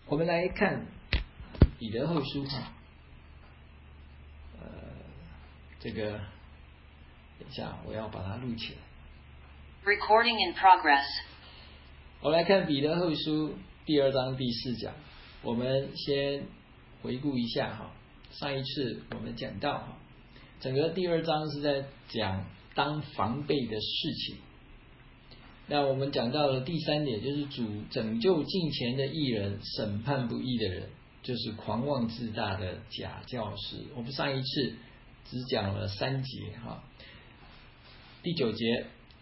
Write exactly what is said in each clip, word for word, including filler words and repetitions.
我们来看彼得后书哈，呃，这个等一下我要把它录起来。 Recording in progress. 我们来看彼得后书第二章第四讲，我们先回顾一下哈，上一次我们讲到哈，整个第二章是在讲当防备的事情。那我们讲到了第三点，就是主拯救敬虔的义人，审判不义的人，就是狂妄自大的假教师。我们上一次只讲了三节哈，第九节，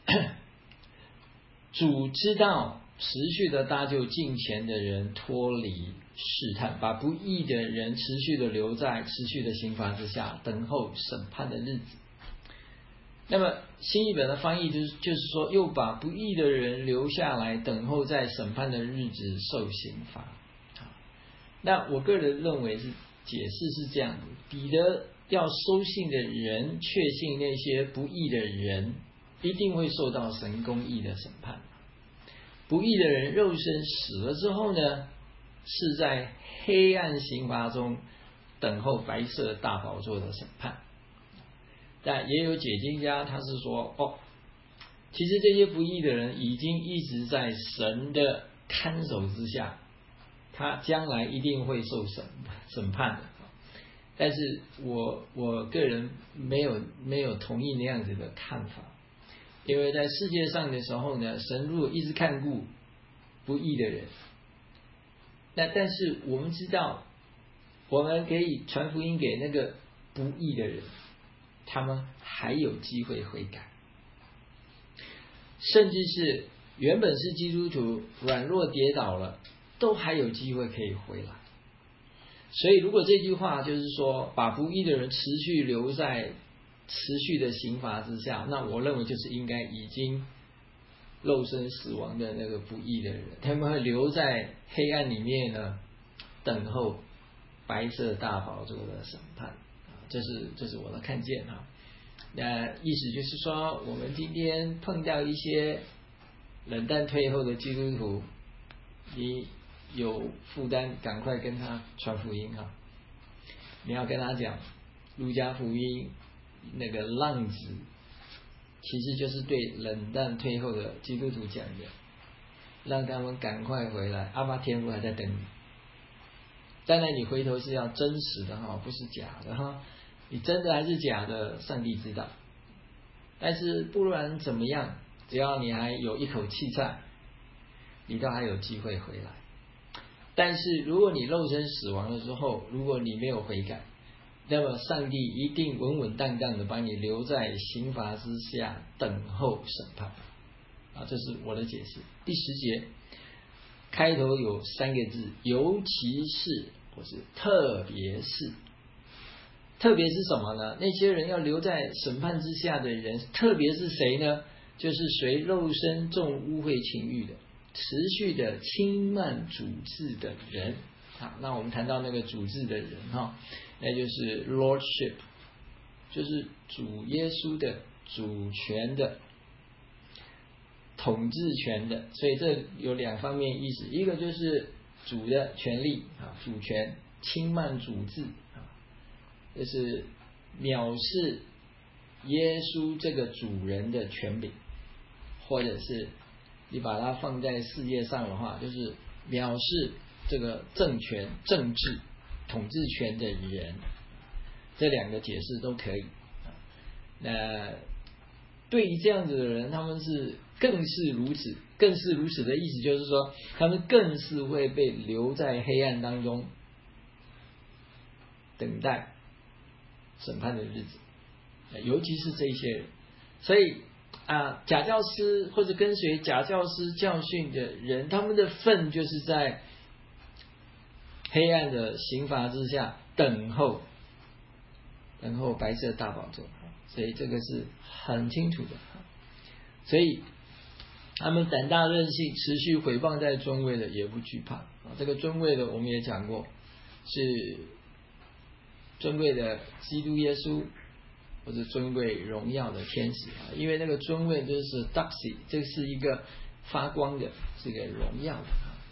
主知道持续的搭救敬虔的人脱离试探，把不义的人持续的留在持续的刑罚之下，等候审判的日子。那么新译本的翻译就是就是说，又把不义的人留下来，等候在审判的日子受刑罚。那我个人认为是解释是这样的：彼得要收信的人确信那些不义的人一定会受到神公义的审判。不义的人肉身死了之后呢，是在黑暗刑罚中等候白色大宝座的审判。但也有解经家他是说，哦，其实这些不义的人已经一直在神的看守之下，他将来一定会受审审判的。但是我我个人没有没有同意那样子的看法，因为在世界上的时候呢，神如果一直看顾不义的人，那但是我们知道，我们可以传福音给那个不义的人，他们还有机会悔改，甚至是原本是基督徒软弱跌倒了，都还有机会可以回来。所以如果这句话就是说把不义的人持续留在持续的刑罚之下，那我认为就是应该已经肉身死亡的那个不义的人，他们会留在黑暗里面呢，等候白色大宝座的审判。这是这是我的看见哈。那意思就是说，我们今天碰到一些冷淡退后的基督徒，你有负担赶快跟他传福音哈。你要跟他讲路加福音那个浪子，其实就是对冷淡退后的基督徒讲的，让他们赶快回来，阿爸天父还在等你。当然你回头是要真实的哈，不是假的哈。你真的还是假的，上帝知道。但是不论怎么样，只要你还有一口气在，你都还有机会回来。但是如果你肉身死亡了之后，如果你没有悔改，那么上帝一定稳稳当当的把你留在刑罚之下，等候审判。啊，这是我的解释。第十节开头有三个字，尤其是或是特别是。特别是什么呢？那些人要留在审判之下的人，特别是谁呢？就是随肉身重污秽情欲的，持续的轻慢主治的人。好，那我们谈到那个主治的人哈，那就是 Lordship， 就是主耶稣的主权的、统治权的。所以这有两方面意思，一个就是主的权利啊，主权，轻慢主治。就是藐视耶稣这个主人的权柄，或者是你把它放在世界上的话，就是藐视这个政权、政治、统治权的人，这两个解释都可以。那对于这样子的人，他们是更是如此，更是如此的意思就是说，他们更是会被留在黑暗当中，等待审判的日子，尤其是这些人。所以啊，假教师或者跟随假教师教训的人，他们的份就是在黑暗的刑罚之下等候，等候白色大宝座。所以这个是很清楚的。所以他们胆大任性，持续毁谤在尊位的，也不惧怕。这个尊位的我们也讲过，是尊贵的基督耶稣，或者尊贵荣耀的天使啊，因为那个尊贵就是 doxy， 这是一个发光的，是一个荣耀的啊。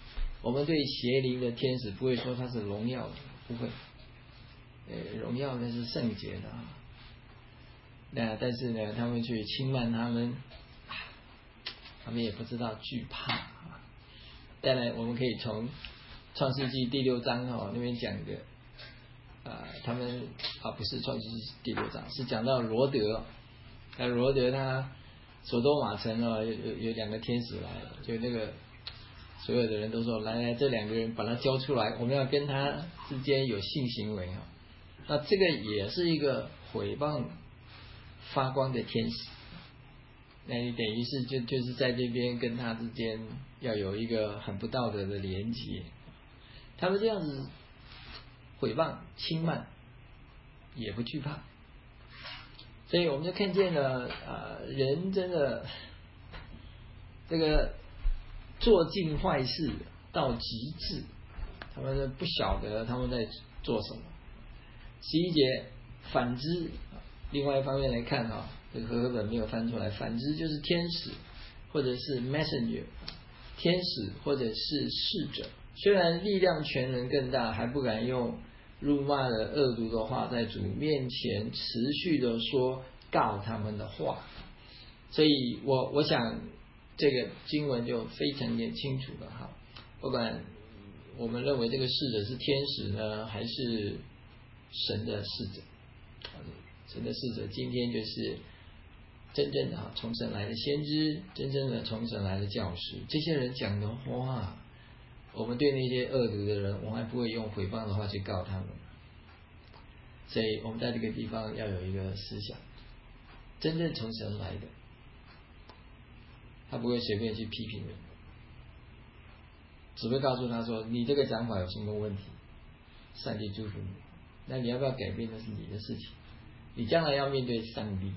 我们对邪灵的天使不会说他是荣耀的，不会。呃，荣耀那是圣洁的啊。那但是呢，他们去轻慢他们，他们也不知道惧怕。当然，我们可以从创世纪第六章哦那边讲的，啊、呃，他们啊不是创世纪第六章，是讲到罗德，那罗德他索多玛城哦有有有两个天使来了，就那个所有的人都说来来，这两个人把他交出来，我们要跟他之间有性行为啊。那这个也是一个毁谤发光的天使，那你等于是就就是在这边跟他之间要有一个很不道德的连结，他们这样子毁谤轻慢也不惧怕，所以我们就看见了啊、呃，人真的这个做尽坏事到极致，他们不晓得他们在做什么。十一节反之，另外一方面来看哈，这个和合本没有翻出来，反之就是天使或者是 messenger， 天使或者是使者，虽然力量权能更大，还不敢用辱骂的恶毒的话在主面前持续的说告他们的话。所以我我想这个经文就非常的清楚了哈，不管我们认为这个使者是天使呢，还是神的使者，神的使者今天就是真正的从神来的先知，真正的从神来的教师。这些人讲的话，我们对那些恶毒的人，我们还不会用诽谤的话去告他们。所以我们在这个地方要有一个思想，真正从神来的，他不会随便去批评人，只会告诉他说你这个讲法有什么问题，上帝祝福你，那你要不要改变那是你的事情，你将来要面对上帝的。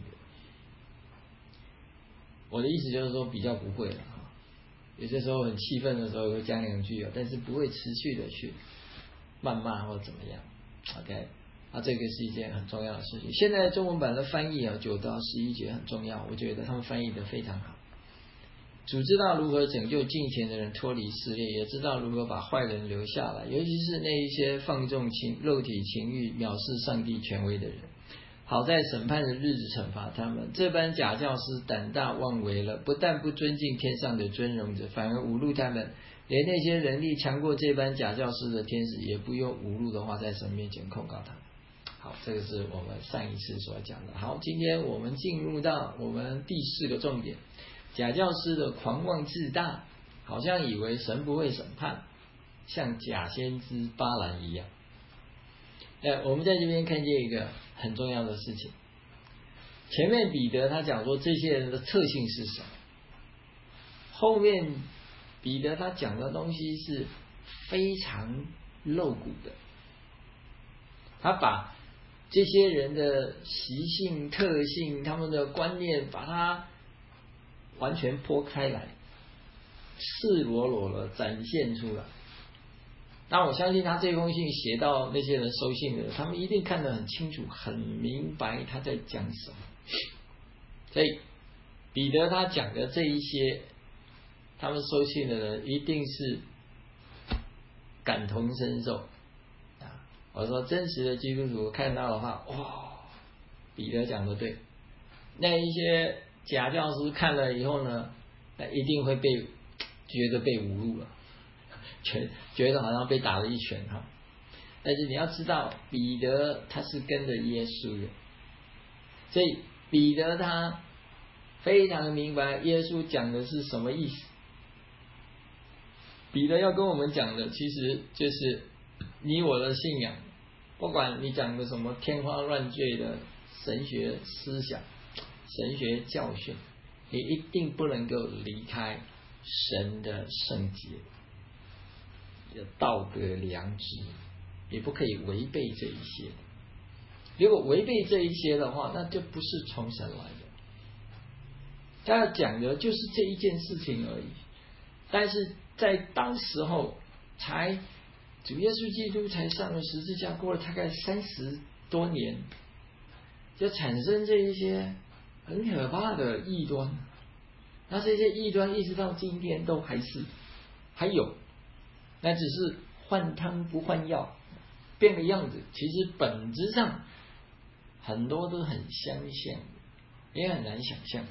我的意思就是说比较不会了哈，有些时候很气愤的时候会讲两句，但是不会持续的去谩骂或怎么样。 OK， 啊，这个是一件很重要的事情。现在中文版的翻译啊，九到十一节很重要，我觉得他们翻译的非常好。主知道如何拯救敬虔的人脱离试炼，也知道如何把坏人留下来，尤其是那一些放纵情肉体情欲、藐视上帝权威的人，好在审判的日子惩罚他们。这般假教师胆大妄为了，不但不尊敬天上的尊荣者，反而侮辱他们，连那些能力强过这般假教师的天使，也不用侮辱的话在神面前控告他们。好，这个是我们上一次所讲的。好，今天我们进入到我们第四个重点，假教师的狂妄自大，好像以为神不会审判，像假先知巴兰一样。哎，我们在这边看见一个很重要的事情。前面彼得他讲说这些人的特性是什么，后面彼得他讲的东西是非常露骨的，他把这些人的习性、特性、他们的观念，把它完全剖开来，赤裸裸的展现出来。那我相信他这封信写到那些人收信的人，他们一定看得很清楚，很明白他在讲什么。所以彼得他讲的这一些，他们收信的人一定是感同身受啊！我说真实的基督徒看到的话，哇，彼得讲的对。那一些假教师看了以后呢，那一定会被觉得被侮辱了，觉觉得好像被打了一拳哈。但是你要知道，彼得他是跟着耶稣的，所以彼得他非常明白耶稣讲的是什么意思。彼得要跟我们讲的，其实就是你我的信仰，不管你讲的什么天花乱坠的神学思想、神学教训，你一定不能够离开神的圣洁、道德良知，也不可以违背这一些。如果违背这一些的话，那就不是从神来的。他要讲的就是这一件事情而已。但是在当时候，才主耶稣基督才上了十字架，过了大概三十多年，就产生这一些很可怕的异端。那这些异端一直到今天都还是还有。 那只是换汤不换药，变个样子，其实本质上很多都很相像，也很难想象。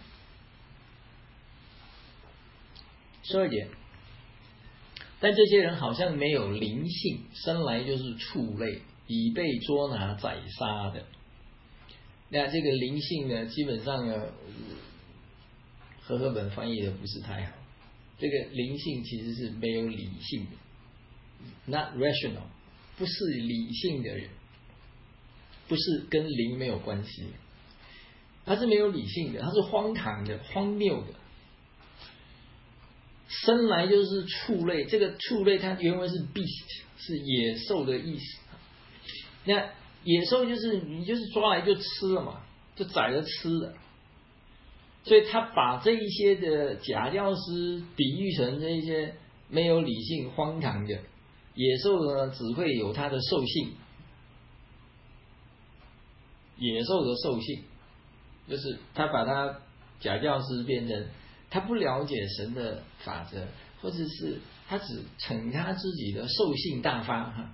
十二节，但这些人好像没有灵性，生来就是畜类，已被捉拿宰杀的。那这个灵性呢，基本上呢，和合本翻译的不是太好。这个灵性其实是没有理性的 ，not rational， 不是理性的人，不是跟灵没有关系，他是没有理性的，他是荒唐的、荒谬的。生来就是畜类，这个畜类它原文是 beast， 是野兽的意思。那野兽就是你就是抓来就吃了嘛，就宰了吃了。所以他把这一些的假教师比喻成这一些没有理性、荒唐的野兽呢，只会有它的兽性。野兽的兽性，就是他把他假教师变成他不了解神的法则，或者是他只逞他自己的兽性大发哈。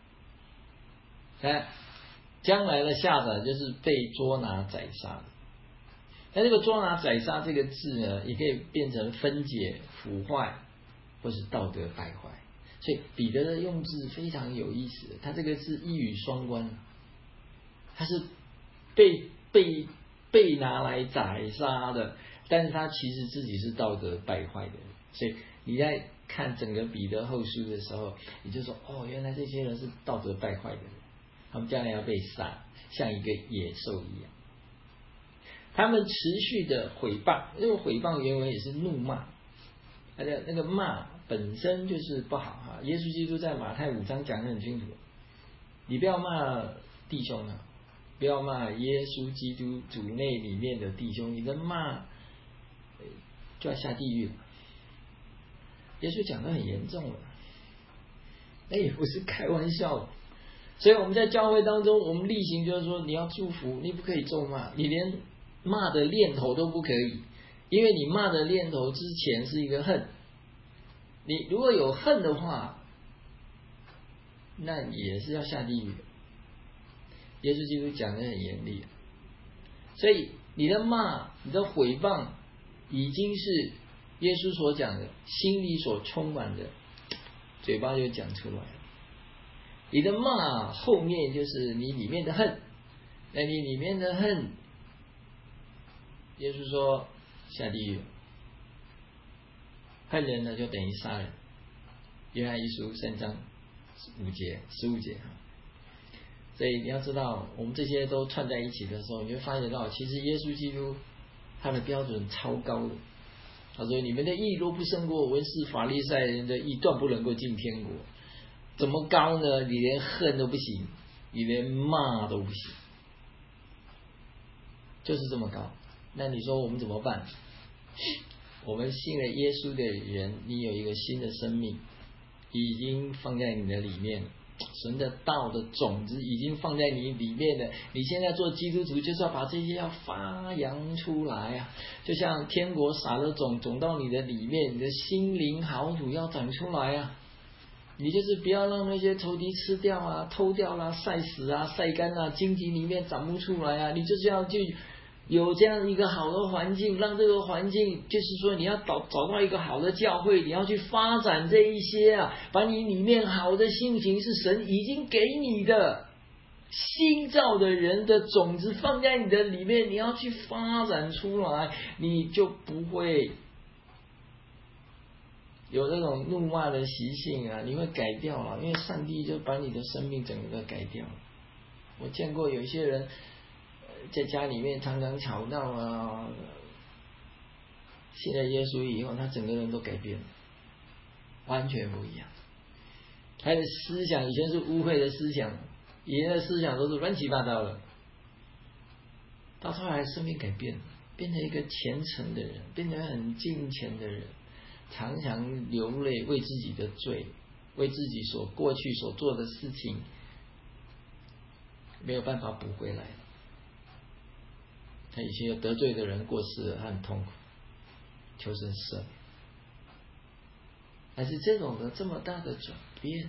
哎，将来的下场就是被捉拿宰杀的。那这个捉拿宰杀这个字呢，也可以变成分解、腐坏，或是道德败坏。所以彼得的用字非常有意思，他这个是一语双关，他是被被被拿来宰杀的，但是他其实自己是道德败坏的。所以你在看整个彼得后书的时候，你就说哦，原来这些人是道德败坏的人，他们将来要被杀，像一个野兽一样。他们持续的毁谤，这个毁谤原文也是怒骂，那个那个骂本身就是不好哈。耶稣基督在马太五章讲得很清楚，你不要骂弟兄啊，不要骂耶稣基督主内里面的弟兄，你的骂就要下地狱了。耶稣讲得很严重了，那也不是开玩笑的。所以我们在教会当中，我们例行就是说，你要祝福，你不可以咒骂，你连骂的念头都不可以，因为你骂的念头之前是一个恨，你如果有恨的话，那也是要下地狱的。耶稣基督讲得很严厉，所以你的骂、你的毁谤，已经是耶稣所讲的，心里所充满的，嘴巴就讲出来了。你的骂后面就是你里面的恨，那你里面的恨，耶稣说下地狱，恨人呢就等于杀人。约翰一书三章五节十五节。所以你要知道，我们这些都串在一起的时候，你会发觉到，其实耶稣基督他的标准超高的。他说：“你们的义若不胜过文士法利赛人的义，断不能够进天国。”怎么高呢？你连恨都不行，你连骂都不行，就是这么高。那你说我们怎么办？我们信了耶稣的人，你有一个新的生命，已经放在你的里面了。神的道的种子已经放在你里面了。你现在做基督徒，就是要把这些要发扬出来啊！就像天国撒了种，种到你的里面，你的心灵好土要长出来啊！你就是不要让那些仇敌吃掉啊、偷掉啦、晒死啊、晒干啊，荆棘里面长不出来啊！你就是要去有这样一个好的环境，让这个环境，就是说你要找找到一个好的教会，你要去发展这一些啊，把你里面好的性情是神已经给你的新造的人的种子放在你的里面，你要去发展出来，你就不会有这种怒骂的习性啊，你会改掉了，因为上帝就把你的生命整个改掉了。我见过有一些人在家里面常常吵闹啊，信了耶稣以后，他整个人都改变了，完全不一样。他的思想以前是污秽的思想，以前的思想都是乱七八糟的，到后来生命改变了，变成一个虔诚的人，变成很敬虔的人，常常流泪为自己的罪，为自己所过去所做的事情没有办法补回来。他以前有得罪的人过世了，他很痛苦，求神赦免。 还是这种的这么大的转变，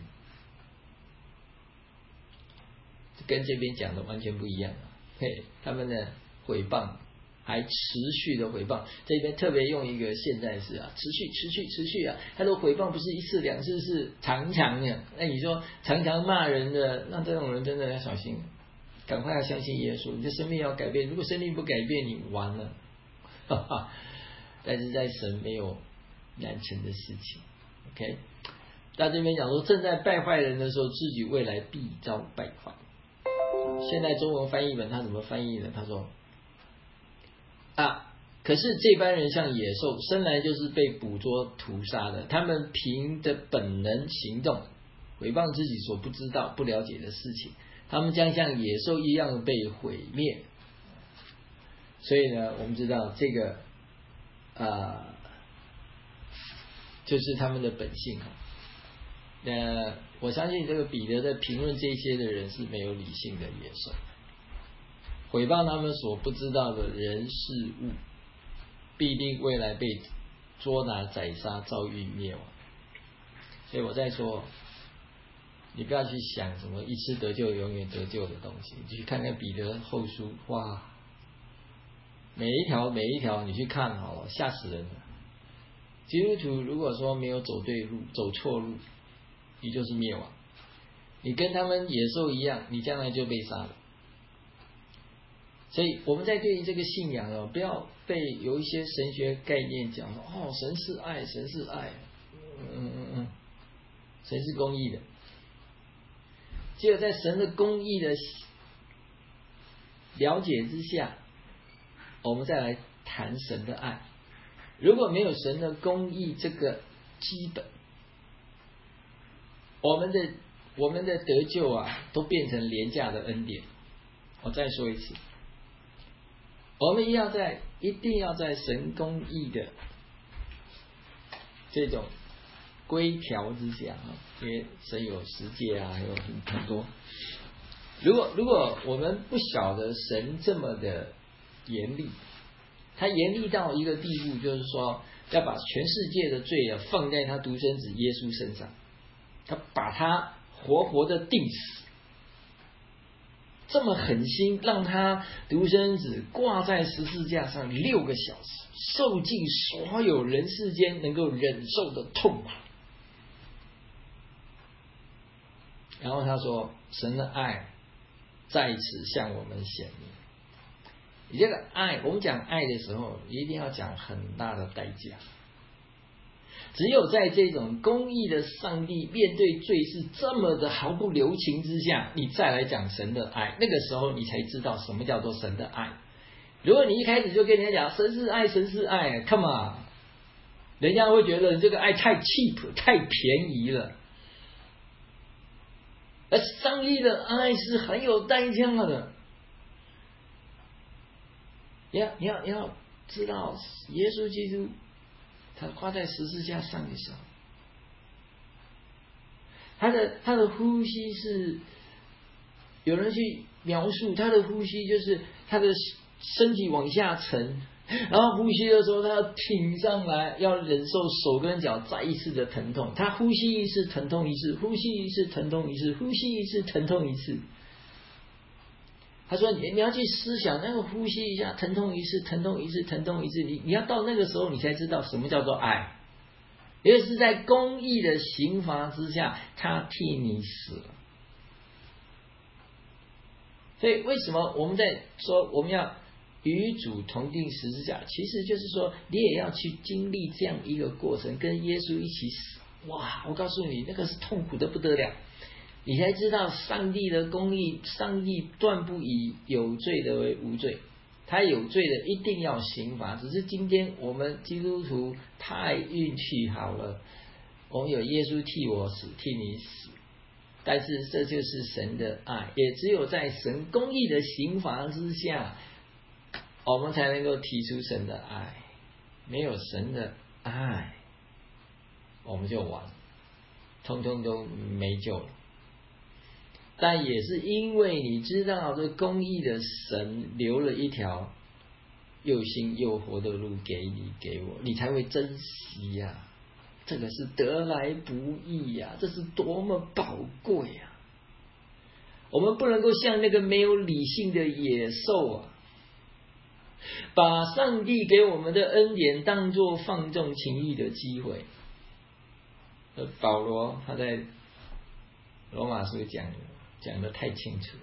跟这边讲的完全不一样啊！嘿，他们的毁谤还持续的毁谤，这边特别用一个现在式啊，持续持续持续啊，他的毁谤不是一次两次，是常常的。那你说常常骂人的，那这种人真的要小心，赶快要相信耶稣，你的生命要改变，如果生命不改变，你完了。哈哈，但是在神没有难成的事情。OK， 到这边讲说，正在败坏人的时候，自己未来必遭败坏。现在中文翻译本他怎么翻译呢？他说啊，可是这般人像野兽，生来就是被捕捉屠杀的，他们凭的本能行动，毁谤自己所不知道不了解的事情，他们将像野兽一样被毁灭。所以呢，我们知道这个呃就是他们的本性。那我相信这个彼得在评论这些的人是没有理性的野兽，毁谤他们所不知道的人事物，必定未来被捉拿宰杀，遭遇灭亡。所以我在说，你不要去想什么一次得救永远得救的东西，你去看看彼得后书，哇，每一条每一条你去看好了，吓死人了。基督徒如果说没有走对路，走错路，你就是灭亡。你跟他们野兽一样，你将来就被杀了。所以我们在对于这个信仰哦，不要被有一些神学概念讲哦，神是爱，神是爱，嗯嗯嗯，神是公义的。只有在神的公义的了解之下，我们再来谈神的爱。如果没有神的公义这个基本，我们的我们的得救啊，都变成廉价的恩典。我再说一次，我们要在一定要在神公义的这种规条之下，因为神有十诫啊，还有很很多。如果如果我们不晓得神这么的严厉，他严厉到一个地步，就是说要把全世界的罪啊放在他独生子耶稣身上，他把他活活的钉死，这么狠心，让他独生子挂在十字架上六个小时，受尽所有人世间能够忍受的痛苦。然后他说，神的爱在此向我们显明。你这个爱，我们讲爱的时候，一定要讲很大的代价。只有在这种公义的上帝面对罪是这么的毫不留情之下，你再来讲神的爱，那个时候你才知道什么叫做神的爱。如果你一开始就跟人家讲神是爱，神是爱 ，come on， 人家会觉得你这个爱太 cheap， 太便宜了。而上帝的爱是很有代价的。你要你要你要知道，耶稣基督他挂在十字架上的时候，他的他的呼吸是有人去描述，他的呼吸就是他的身体往下沉，然后呼吸的时候他要挺上来，要忍受手跟脚再一次的疼痛。他呼吸一次疼痛一次，呼吸一次疼痛一次，呼吸一次疼痛一次。他说你你要去思想那个呼吸一下，疼痛一次，疼痛一次，疼痛一次，你你要到那个时候，你才知道什么叫做爱。也就是在公义的刑罚之下，他替你死了。所以为什么我们在说我们要与主同定十字架，其实就是说你也要去经历这样一个过程，跟耶稣一起死。哇，我告诉你，那个是痛苦的不得了。你才知道上帝的公义，上帝断不以有罪的为无罪，他有罪的一定要刑罚。只是今天我们基督徒太运气好了，我们有耶稣替我死，替你死。但是这就是神的爱，也只有在神公义的刑罚之下，我们才能够提出神的爱。没有神的爱，我们就完了，通通都没救了。但也是因为你知道这公义的神留了一条又新又活的路给你给我，你才会珍惜呀、啊。 这个是得来不易呀、啊，这是多么宝贵啊！我们不能够像那个没有理性的野兽啊，把上帝给我们的恩典当作放纵情欲的机会。而保罗他在罗马书讲讲得太清楚了。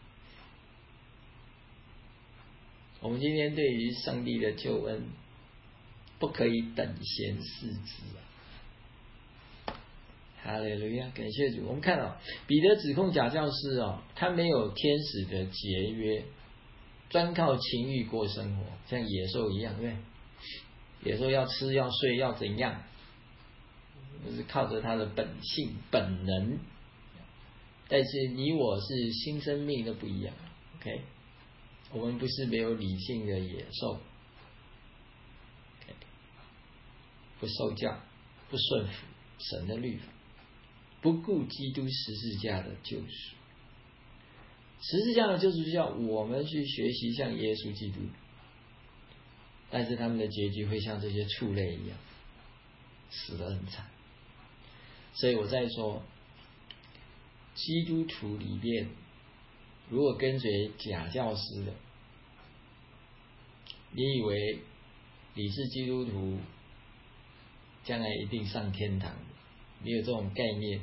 我们今天对于上帝的救恩，不可以等闲视之啊！哈利路亚，感谢主。我们看到、哦、彼得指控假教师哦，他没有天使的节约，专靠情欲过生活，像野兽一样，对不对？野兽要吃要睡要怎样，就是靠着他的本性本能。但是你我是新生命的不一样 ，OK？ 我们不是没有理性的野兽， okay？ 不受教，不顺服神的律法，不顾基督十字架的救赎。十字架的救赎是要我们去学习像耶稣基督，但是他们的结局会像这些畜类一样，死得很惨。所以我在说，基督徒里面如果跟随假教师的，你以为你是基督徒将来一定上天堂，你有这种概念，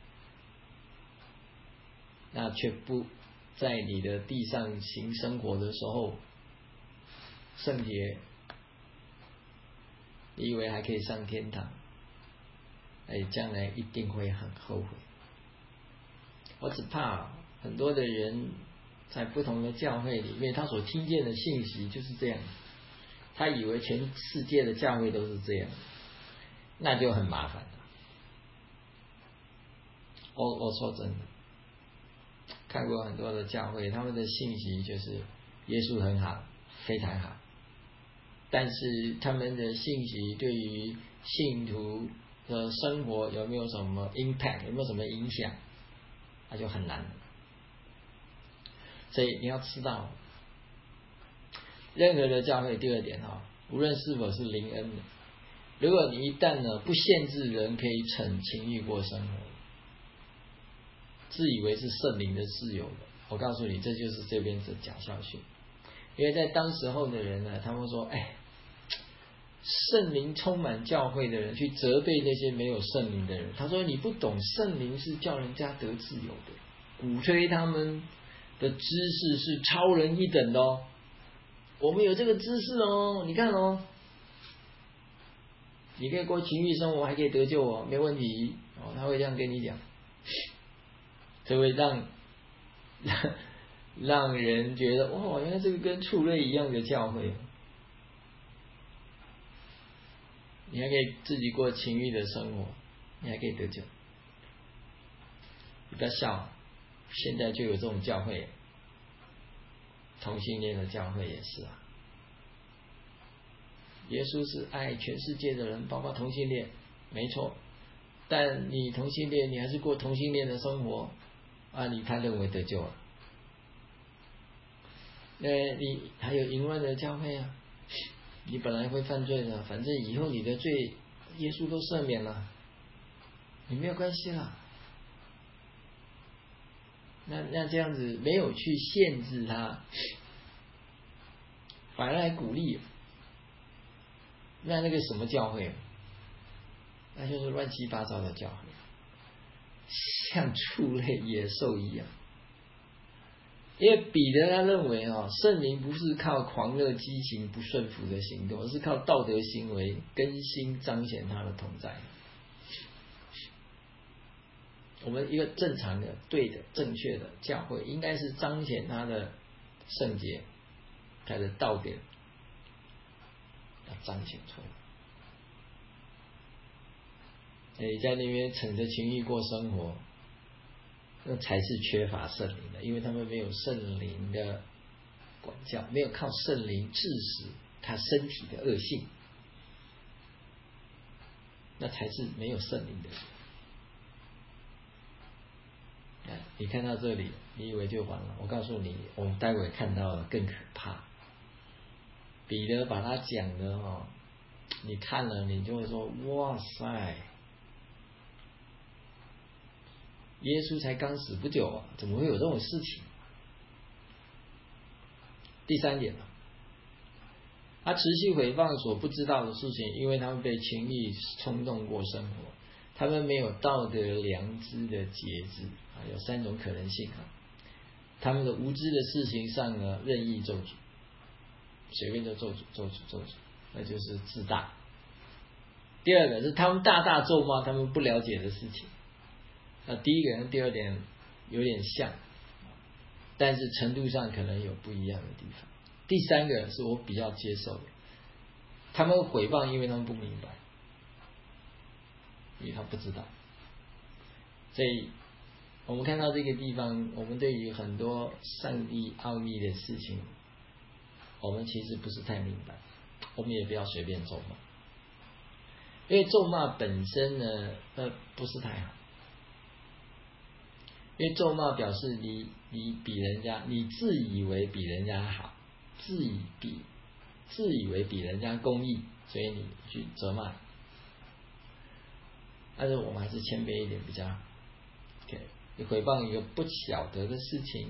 那却不在你的地上行生活的时候圣洁，你以为还可以上天堂，哎，将来一定会很后悔。我只怕很多的人在不同的教会里面，他所听见的信息就是这样，他以为全世界的教会都是这样，那就很麻烦了。我我说真的，看过很多的教会，他们的信息就是耶稣很好，非常好，但是他们的信息对于信徒的生活有没有什么 impact， 有没有什么影响，那就很难了。所以你要知道，任何的教会，第二点哈，无论是否是灵恩的，如果你一旦呢不限制人可以逞情欲过生活，自以为是圣灵的自由的，我告诉你，这就是这边的假教训。因为在当时候的人呢，他们说，哎，圣灵充满教会的人去责备那些没有圣灵的人，他说你不懂圣灵是叫人家得自由的，鼓吹他们的知识是超人一等的哦，我们有这个知识哦，你看哦，你可以过情欲生活，还可以得救哦，没问题哦，他会这样跟你讲，这会让让让人觉得哇，原来这个跟畜类一样的教会，你还可以自己过情欲的生活，你还可以得救。你不要笑，现在就有这种教会，同性恋的教会也是啊。耶稣是爱全世界的人，包括同性恋，没错。但你同性恋，你还是过同性恋的生活啊，你他认为得救了？那你还有淫乱的教会啊，你本来会犯罪的，反正以后你的罪耶稣都赦免了，你没有关系了。那那这样子没有去限制他，反而还鼓励，那那个什么教会，那就是乱七八糟的教会，像畜类野兽一样。因为彼得他认为啊，圣灵不是靠狂热激情不顺服的行动，而是靠道德行为更新彰显他的同在。我们一个正常的、对的、正确的教会，应该是彰显他的圣洁，他的道德要彰显出来。你在那边逞着情欲过生活，那才是缺乏圣灵的，因为他们没有圣灵的管教，没有靠圣灵治死他身体的恶性，那才是没有圣灵的人。你看到这里，你以为就完了？我告诉你，我们待会看到的更可怕。彼得把他讲的哦，你看了你就会说，哇塞， 耶稣才刚死不久啊，怎么会有这种事情？第三点，他持续毁谤所不知道的事情，因为他们被情欲冲动过生活，他们没有道德良知的节制啊，有三种可能性啊。他们的无知的事情上呢，任意咒诅，随便就咒诅咒诅咒诅，那就是自大。第二个是他们大大咒骂他们不了解的事情，那第一个跟第二点有点像，但是程度上可能有不一样的地方。第三个是我比较接受的，他们毁谤，因为他们不明白，因为他不知道。所以我们看到这个地方，我们对于很多上帝奥秘的事情，我们其实不是太明白，我们也不要随便咒骂，因为咒骂本身呢，呃，不是太好，因为咒骂表示你你比人家，你自以为比人家好，自以比自以为比人家公义，所以你去责骂。但是我们还是谦卑一点比较好。OK， 你诽谤一个不晓得的事情，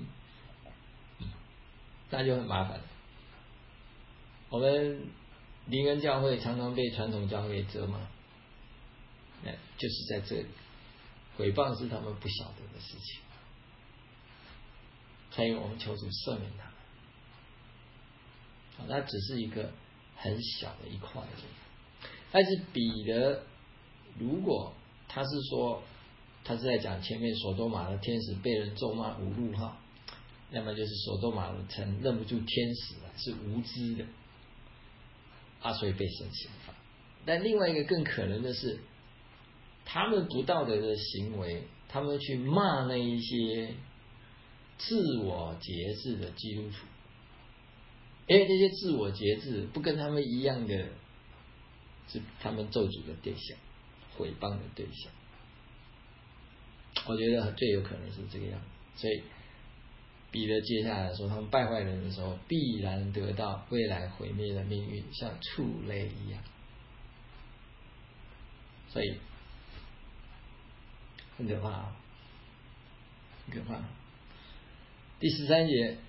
那就很麻烦。我们灵恩教会常常被传统教会责骂，那就是在这里，诽谤是他们不晓得的事情，所以我们求主赦免他们。那只是一个很小的一块而已。但是彼得如果他是说他是在讲前面所多玛的天使被人咒骂侮辱哈，那么就是所多玛的城认不住天使了，是无知的啊，所以被神刑罚。但另外一个更可能的是，他们不道德的行为，他们去骂那一些自我节制的基督徒，因为这些自我节制不跟他们一样的，是他们咒诅的对象，毁谤的对象。我觉得最有可能是这个样子。所以彼得接下来说，他们败坏人的时候，必然得到未来毁灭的命运，像畜类一样。所以很可怕啊，很可怕。第十三节，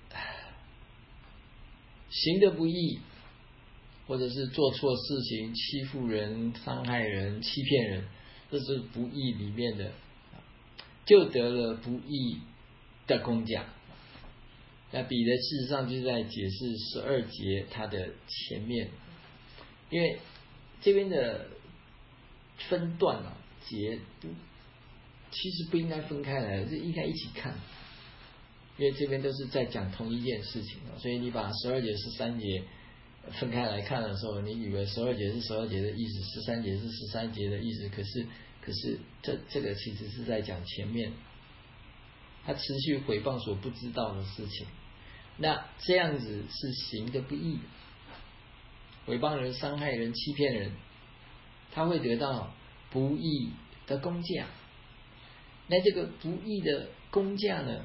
行得不义，或者是做错事情，欺负人、伤害人、欺骗人，这是不义里面的，就得了不义的工价。那彼得事实上就是在解释十二节它的前面，因为这边的分段啊节不其实不应该分开来，是应该一起看，因为这边都是在讲同一件事情，所以你把十二节、十三节分开来看的时候，你以为十二节是十二节的意思，十三节是十三节的意思，可是可是这这个其实是在讲前面，他持续毁谤所不知道的事情，那这样子是行的不义，毁谤人、伤害人、欺骗人，他会得到不义的工价。那这个不义的工价呢，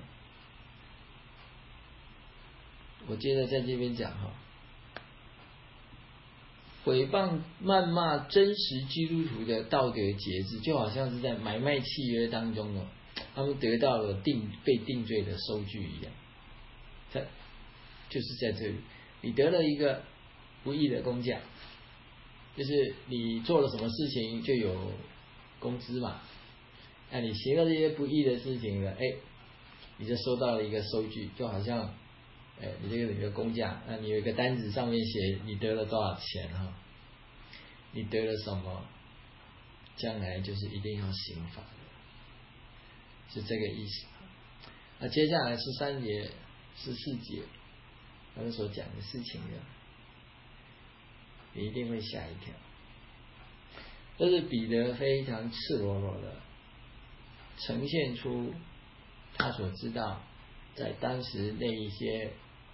我接着在这边讲哈，毁谤、谩骂真实基督徒的道德节制，就好像是在买卖契约当中呢，他们得到了定被定罪的收据一样。在就是在这里，你得了一个不义的工价，就是你做了什么事情就有工资嘛。那你行了这些不义的事情了，哎，你就收到了一个收据，就好像，哎，你这个有一个工价，那你有一个单子上面写你得了多少钱哈，你得了什么，将来就是一定要刑罚的，是这个意思。那接下来十三节、十四节，他们所讲的事情呢，你一定会吓一跳。这是彼得非常赤裸裸的呈现出他所知道在当时那一些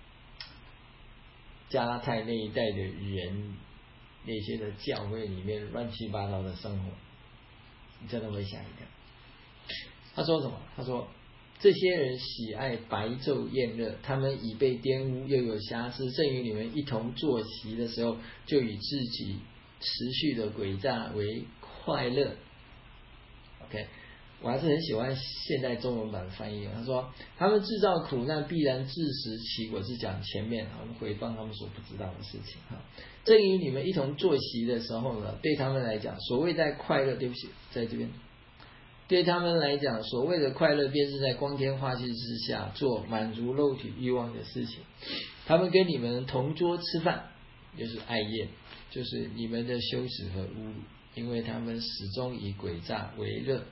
加拉太那一带的人，那些的教会里面乱七八糟的生活，你真的会吓一跳。他说什么？他说这些人喜爱白昼宴乐，他们已被玷污，又有瑕疵，正与你们一同坐席的时候，就以自己持续的诡诈为快乐。OK， 我还是很喜欢现代中文版的翻译。他说，他们制造苦难必然自食其果，是讲前面我们回放他们所不知道的事情哈。正与你们一同坐席的时候呢，对他们来讲，所谓在快乐，对不起，在这边，对他们来讲，所谓的快乐，便是在光天化日之下做满足肉体欲望的事情。他们跟你们同桌吃饭，就是爱宴，就是你们的羞耻和侮辱，因为他们始终以诡诈为乐。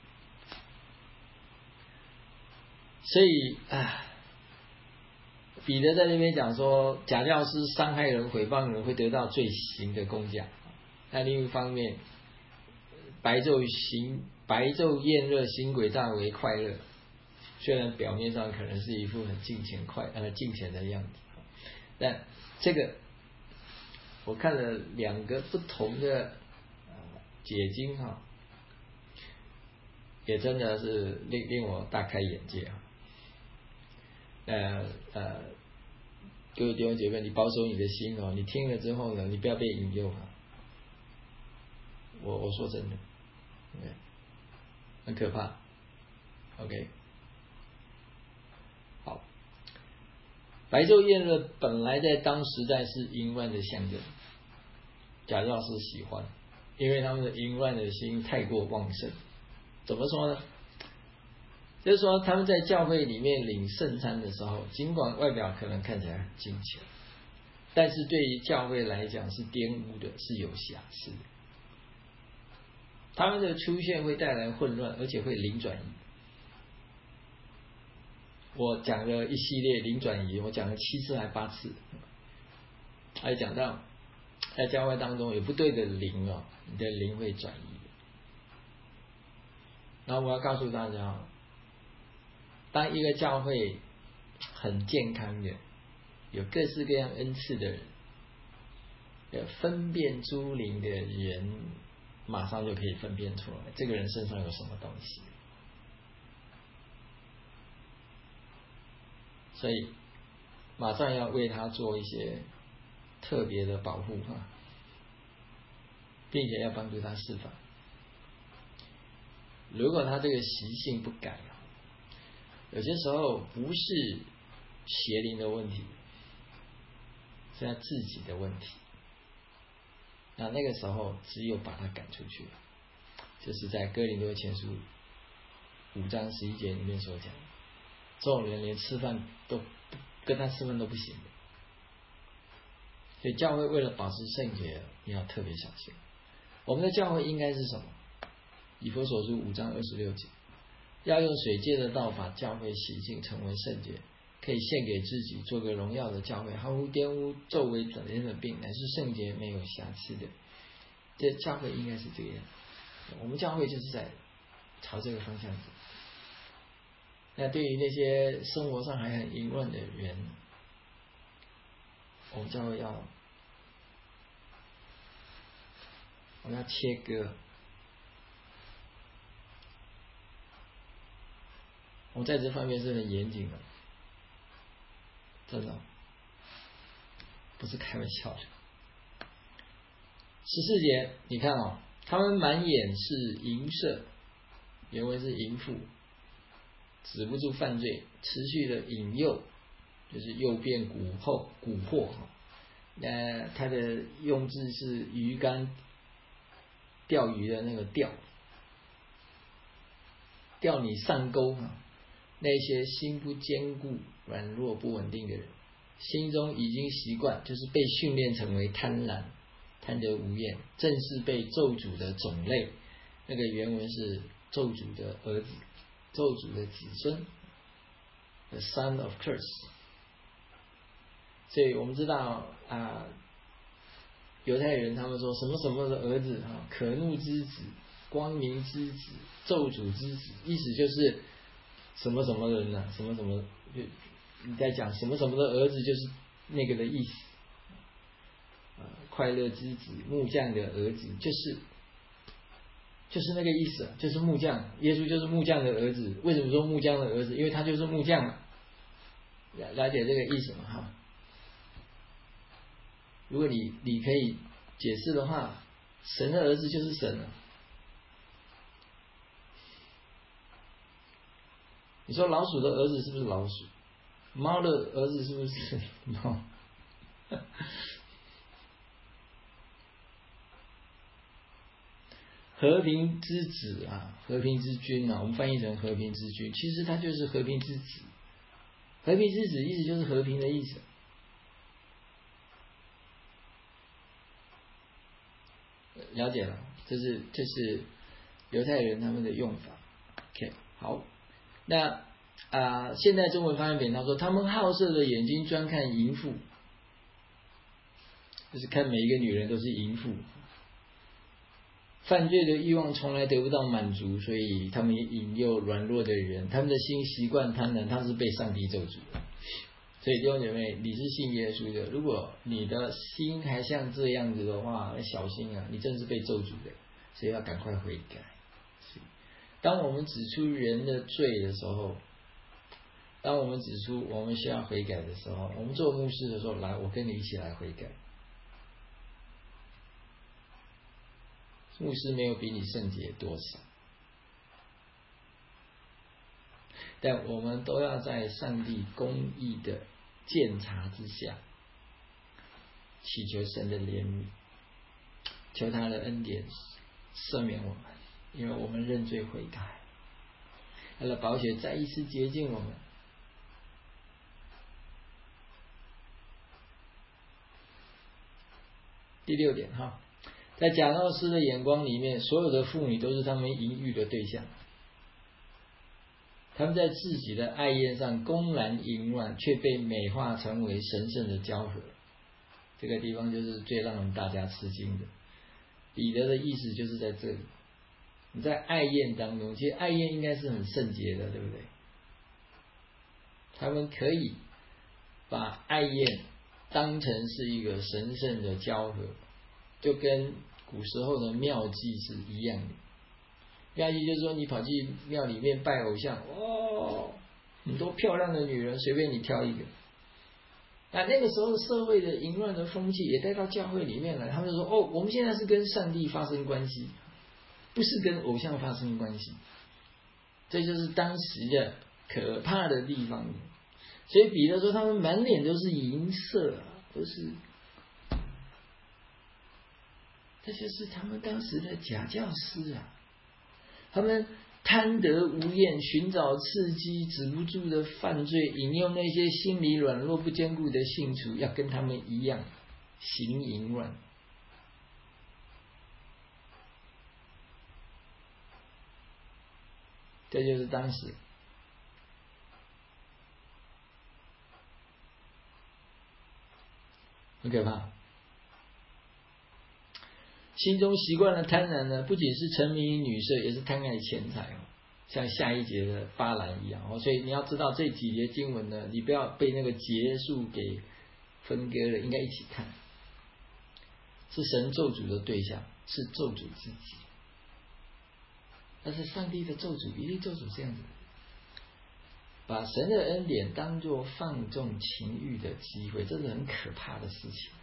所以啊，彼得在那边讲说，假教师伤害人、诽谤人会得到罪刑的公价。那另一方面，白昼行白昼宴乐，行诡诈为快乐。虽然表面上可能是一副很敬虔快呃敬虔的样子，但这个我看了两个不同的解经哈，也真的是令令我大开眼界啊。呃呃，各位弟兄姐妹，你保守你的心哦，你听了之后呢，你不要被引诱啊。我我说真的，对，很可怕。OK， 好，白昼宴乐本来在当时代是淫乱的象征，假教师喜欢，因为他们的淫乱的心太过旺盛。怎么说呢？就是说他们在教会里面领圣餐的时候，尽管外表可能看起来很敬虔，但是对于教会来讲是玷污的，是有瑕疵的。他们的出现会带来混乱，而且会灵转移。我讲了一系列灵转移，我讲了七次还八次，还讲到在教会当中有不对的灵哦，你的灵会转移。然后我要告诉大家，当一个教会很健康的，有各式各样恩赐的人，有分辨诸灵的人，马上就可以分辨出来这个人身上有什么东西。所以马上要为他做一些特别的保护哈，并且要帮助他释放。如果他这个习性不改，有些时候不是邪灵的问题，是他自己的问题。那那个时候只有把他赶出去，就是在哥林多前书五章十一节里面所讲，这种人连吃饭都跟他吃饭都不行的。所以教会为了保持圣洁，你要特别小心。我们的教会应该是什么？以弗所书五章二十六节，要用水借的道把教会洗净，成为圣洁，可以献给自己，做个荣耀的教会，毫无玷污、皱微、转人的病，乃是圣洁没有瑕疵的。这教会应该是这个样子。我们教会就是在朝这个方向走。那对于那些生活上还很淫乱的人，我们教会要我们要切割。我们在这方面是很严谨的，真的不是开玩笑的。十四节，你看哦，他们满眼是淫色，原文是淫妇，止不住犯罪，持续的引诱，就是诱变蛊惑蛊惑哈。那它的用字是鱼竿钓鱼的那个钓，钓你上钩哈。那些心不坚固、软弱不稳定的人，心中已经习惯，就是被训练成为贪婪、贪得无厌，正是被咒诅的种类。那个原文是咒诅的儿子、咒诅的子孙 ，the son of curse。所以我们知道啊，犹太人他们说什么什么的儿子啊，可怒之子、光明之子、咒诅之子，意思就是什么什么人呢、啊？什么什么，就你在讲什么什么的儿子，就是那个的意思。啊，快乐之子、木匠的儿子，就是就是那个意思，就是木匠。耶稣就是木匠的儿子。为什么说木匠的儿子？因为他就是木匠嘛。了了解这个意思嘛？哈。如果你你可以解释的话，神的儿子就是神了。 你说老鼠的儿子是不是老鼠？猫的儿子是不是猫？和平之子啊，和平之君啊，我们翻译成和平之君，其实它就是和平之子。和平之子意思就是和平的意思。了解了，这是这是犹太人他们的用法。OK， 好，那啊、呃，现代中文翻译本他说，他们好色的眼睛专看淫妇，就是看每一个女人都是淫妇。犯罪的欲望从来得不到满足，所以他们引诱软弱的人，他们的心习惯贪婪，他是被上帝咒诅的。所以弟兄姐妹，你是信耶稣的，如果你的心还像这样子的话，要小心啊，你真是被咒诅的，所以要赶快悔改。当我们指出人的罪的时候，当我们指出我们需要悔改的时候，我们做牧师的时候，来，我跟你一起来悔改。牧师没有比你圣洁多少，但我们都要在上帝公义的鉴察之下，祈求神的怜悯，求他的恩典赦免我们，因为我们认罪悔改，他的宝血再一次洁净我们。第六点哈，在假闹师的眼光里面，所有的妇女都是他们淫欲的对象。他们在自己的爱宴上公然淫乱，却被美化成为神圣的交合。这个地方就是最让人大家吃惊的。彼得的意思就是在这里，你在爱宴当中，其实爱宴应该是很圣洁的，对不对？他们可以把爱宴当成是一个神圣的交合，就跟古时候的庙祭是一样的。庙祭就是说，你跑去庙里面拜偶像，哦，很多漂亮的女人，随便你挑一个。那那个时候社会的淫乱的风气也带到教会里面来，他们就说，哦，我们现在是跟上帝发生关系，不是跟偶像发生关系。这就是当时的可怕的地方。所以彼得说，他们满脸都是银色啊，都是，这就是他们当时的假教师啊。他们贪得无厌，寻找刺激，止不住的犯罪，引诱那些心理软弱不坚固的信徒，要跟他们一样行淫乱。这就是当时很可怕。心中习惯了贪婪呢，不仅是沉迷于女色，也是贪爱钱财哦，像下一节的巴兰一样哦。所以你要知道这几节经文呢，你不要被那个节数给分割了，应该一起看。是神咒诅的对象，是咒诅自己。但是上帝的咒诅一定咒诅这样子，把神的恩典当作放纵情欲的机会，这是很可怕的事情。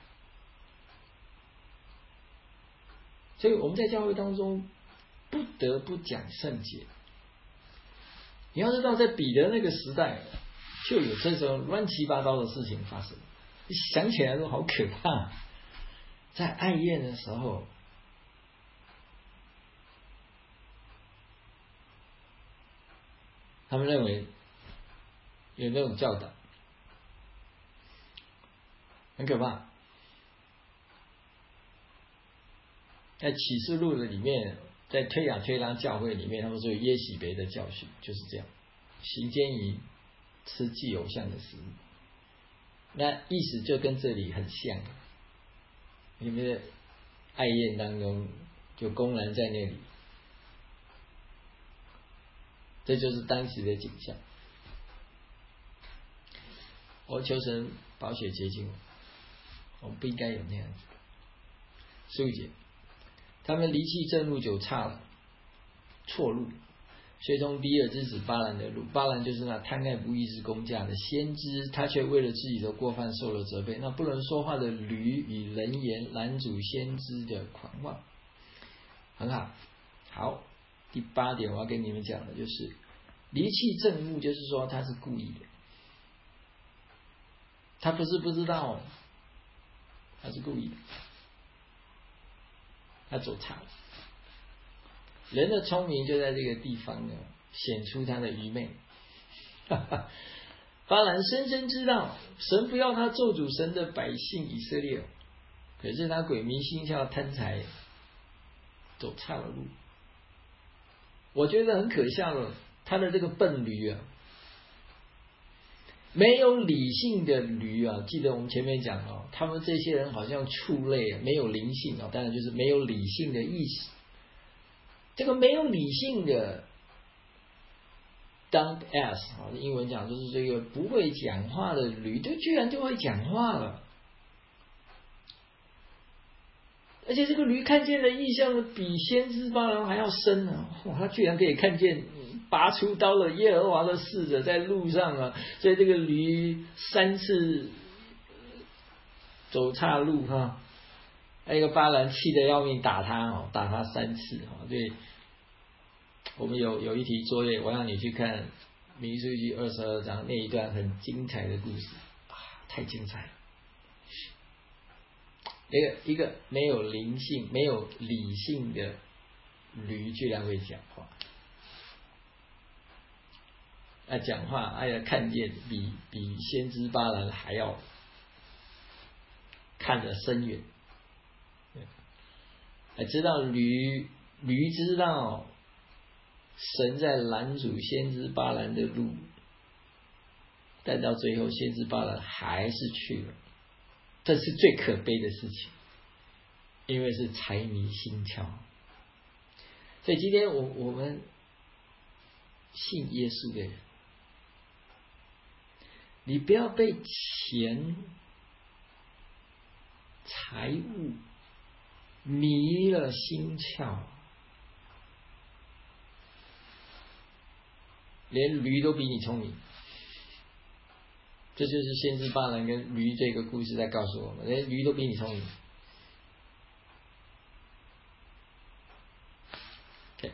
所以我们在教会当中不得不讲圣洁。你要知道，在彼得那个时代，就有这种乱七八糟的事情发生，你想起来都好可怕。在爱宴的时候，他们认为有那种教导，很可怕。在启示录的里面，在推雅推拉教会里面，他们说有耶洗别的教训，就是这样，行奸淫，吃祭偶像的食物。那意思就跟这里很像，你们的爱宴当中就公然在那里，这就是当时的景象。我求神宝血洁净我，我们不应该有那样子。十五节，他们离弃正路，就差了错路，随从比尔之子巴兰的路。巴兰就是那贪爱不义之工价的先知，他却为了自己的过犯受了责备。那不能说话的驴以人言拦阻先知的狂妄。很好，好，第八点我要跟你们讲的就是离弃正目就是说他是故意的，他不是不知道，他是故意的，他走差了。人的聪明就在这个地方呢，显出他的愚昧。巴兰深深知道神不要他咒诅神的百姓以色列，可是他鬼迷心窍贪财，走差了路。我觉得很可笑了，他的这个笨驴啊，没有理性的驴啊，记得我们前面讲哦，他们这些人好像畜类啊，没有灵性啊，当然就是没有理性的意识。这个没有理性的 dumb ass 啊，英文讲就是这个不会讲话的驴，就居然就会讲话了。而且这个驴看见的异象比先知巴兰还要深啊！哇，他居然可以看见拔出刀了耶和华的使者在路上啊！所以这个驴三次走岔路哈，那个巴兰气得要命，打他哦，打他三次哦。对，我们有有一题作业，我让你去看民数记二十二章那一段很精彩的故事啊，太精彩了。一个一个没有灵性、没有理性的驴，居然会讲话。啊，讲话，哎呀，看见比比先知巴兰还要看得深远。还知道驴驴知道神在拦阻先知巴兰的路，但到最后先知巴兰还是去了。这是最可悲的事情，因为是财迷心窍。所以今天我我们信耶稣的人，你不要被钱、财物迷了心窍，连驴都比你聪明。这就是先知巴兰跟驴这个故事在告诉我们，连驴都比你聪明。Okay.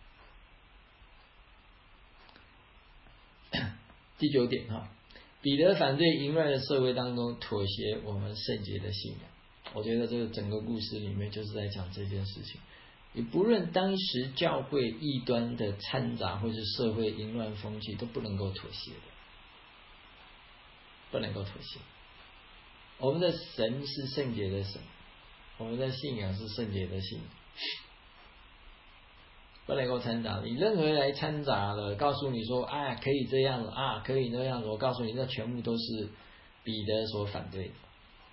第九点哈，彼得反对淫乱的社会当中妥协我们圣洁的信仰。我觉得这个整个故事里面就是在讲这件事情。你不论当时教会异端的掺杂，或是社会淫乱风气，都不能够妥协的。不能够妥协。我们的神是圣洁的神，我们的信仰是圣洁的信仰，不能够掺杂。你任何来掺杂了，告诉你说，哎，可以这样了啊，可以那样子，我告诉你，那全部都是彼得所反对的。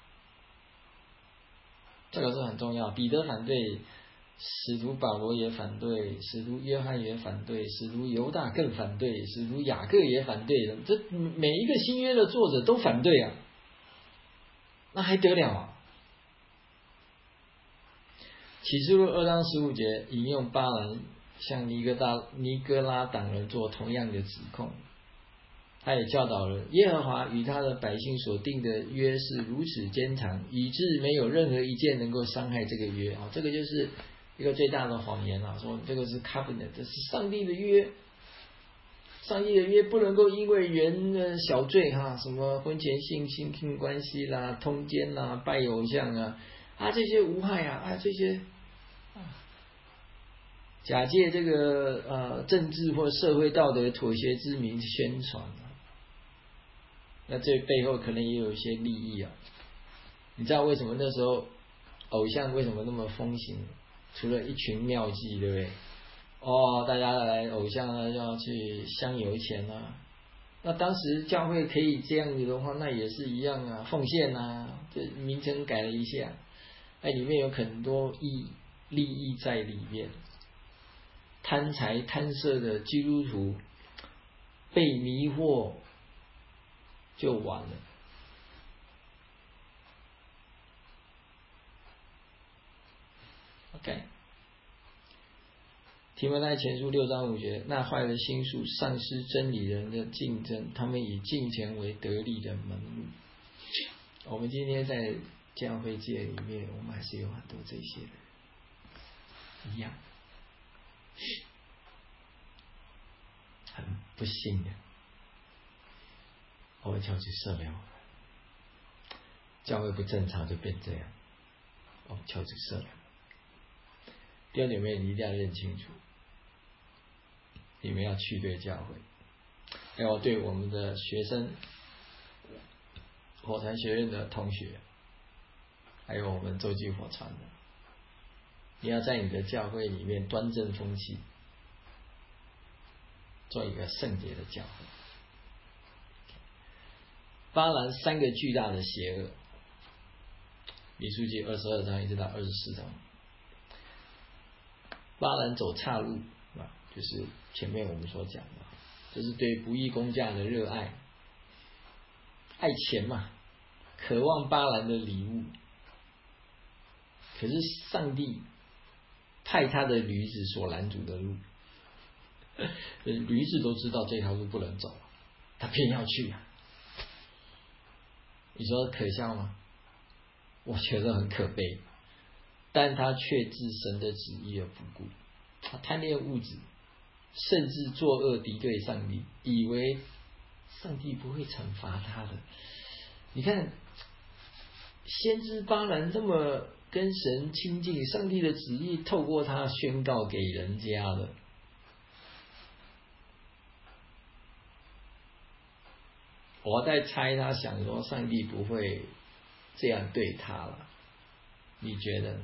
这个是很重要。彼得反对，使徒保罗也反对，使徒约翰也反对，使徒犹大更反对，使徒雅各也反对的，这每一个新约的作者都反对啊，那还得了啊？启示录二章十五节引用巴兰向尼哥大尼哥拉党人做同样的指控，他也教导了耶和华与他的百姓所定的约是如此坚长，以致没有任何一件能够伤害这个约啊，这个就是一个最大的谎言啊，说这个是 covenant， 这是上帝的约，上帝的约不能够因为人的小罪哈，什么婚前性性性关系啦、通奸啦、拜偶像啊啊这些无害啊啊这些啊假借这个呃政治或社会道德妥协之名宣传啊，那这背后可能也有一些利益啊。你知道为什么那时候偶像为什么那么风行？除了一群妙计，对不对？哦，大家来偶像啊，要去香油钱啊。那当时教会可以这样子的话，那也是一样啊，奉献啊，这名称改了一下，哎，里面有很多意利益在里面。贪财贪色的基督徒被迷惑就完了。OK， 提摩太前书六章五节，那坏的心术丧失真理人的竞争，他们以金钱为得利的门路。我们今天在教会界里面，我们还是有很多这些人一样，很不信的，我们求主赦免我们。教会不正常就变这样，我们求主赦免。弟兄姐妹，你一定要认清楚，你们要去对教会，要对我们的学生、火柴学院的同学，还有我们洲际火传的，你要在你的教会里面端正风气，做一个圣洁的教会。巴兰三个巨大的邪恶，民数记二十二章一直到二十四章。巴兰走岔路啊，就是前面我们所讲的，就是对不义工价的热爱，爱钱嘛，渴望巴兰的礼物。可是上帝派他的驴子所拦阻的路，驴子都知道这条路不能走，他偏要去啊。你说可笑吗？我觉得很可悲，但他却置神的旨意而不顾，他贪恋物质，甚至作恶敌对上帝，以为上帝不会惩罚他的。你看，先知巴兰这么跟神亲近，上帝的旨意透过他宣告给人家的。我在猜他想说上帝不会这样对他了，你觉得呢？